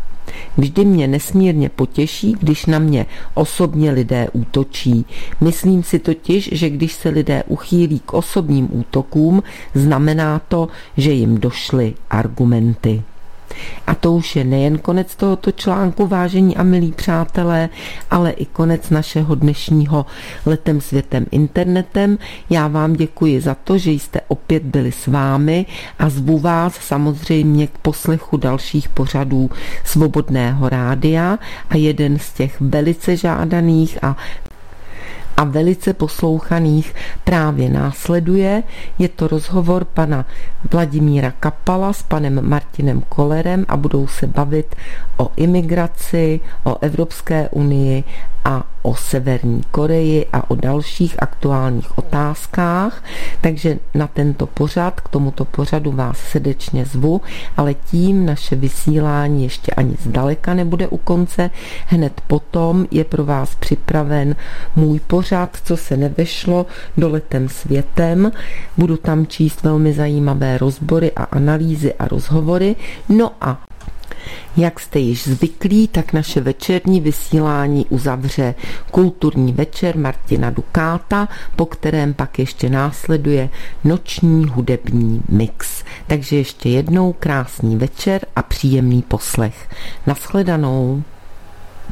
Vždy mě nesmírně potěší, když na mě osobně lidé útočí. Myslím si totiž, že když se lidé uchýlí k osobním útokům, znamená to, že jim došly argumenty. A to už je nejen konec tohoto článku, vážení a milí přátelé, ale i konec našeho dnešního Letem světem internetem. Já vám děkuji za to, že jste opět byli s vámi a zvu vás samozřejmě k poslechu dalších pořadů Svobodného rádia a jeden z těch velice žádaných a velice poslouchaných právě následuje. Je to rozhovor pana Vladimíra Kapala s panem Martinem Kollerem a budou se bavit o imigraci, o Evropské unii a o Severní Koreji a o dalších aktuálních otázkách. Takže na tento pořad, k tomuto pořadu vás srdečně zvu, ale tím naše vysílání ještě ani zdaleka nebude u konce. Hned potom je pro vás připraven můj pořad, co se nevešlo, do Letem světem. Budu tam číst velmi zajímavé rozbory a analýzy a rozhovory. No a jak jste již zvyklí, tak naše večerní vysílání uzavře kulturní večer Martina Dukáta, po kterém pak ještě následuje noční hudební mix. Takže ještě jednou krásný večer a příjemný poslech. Nashledanou.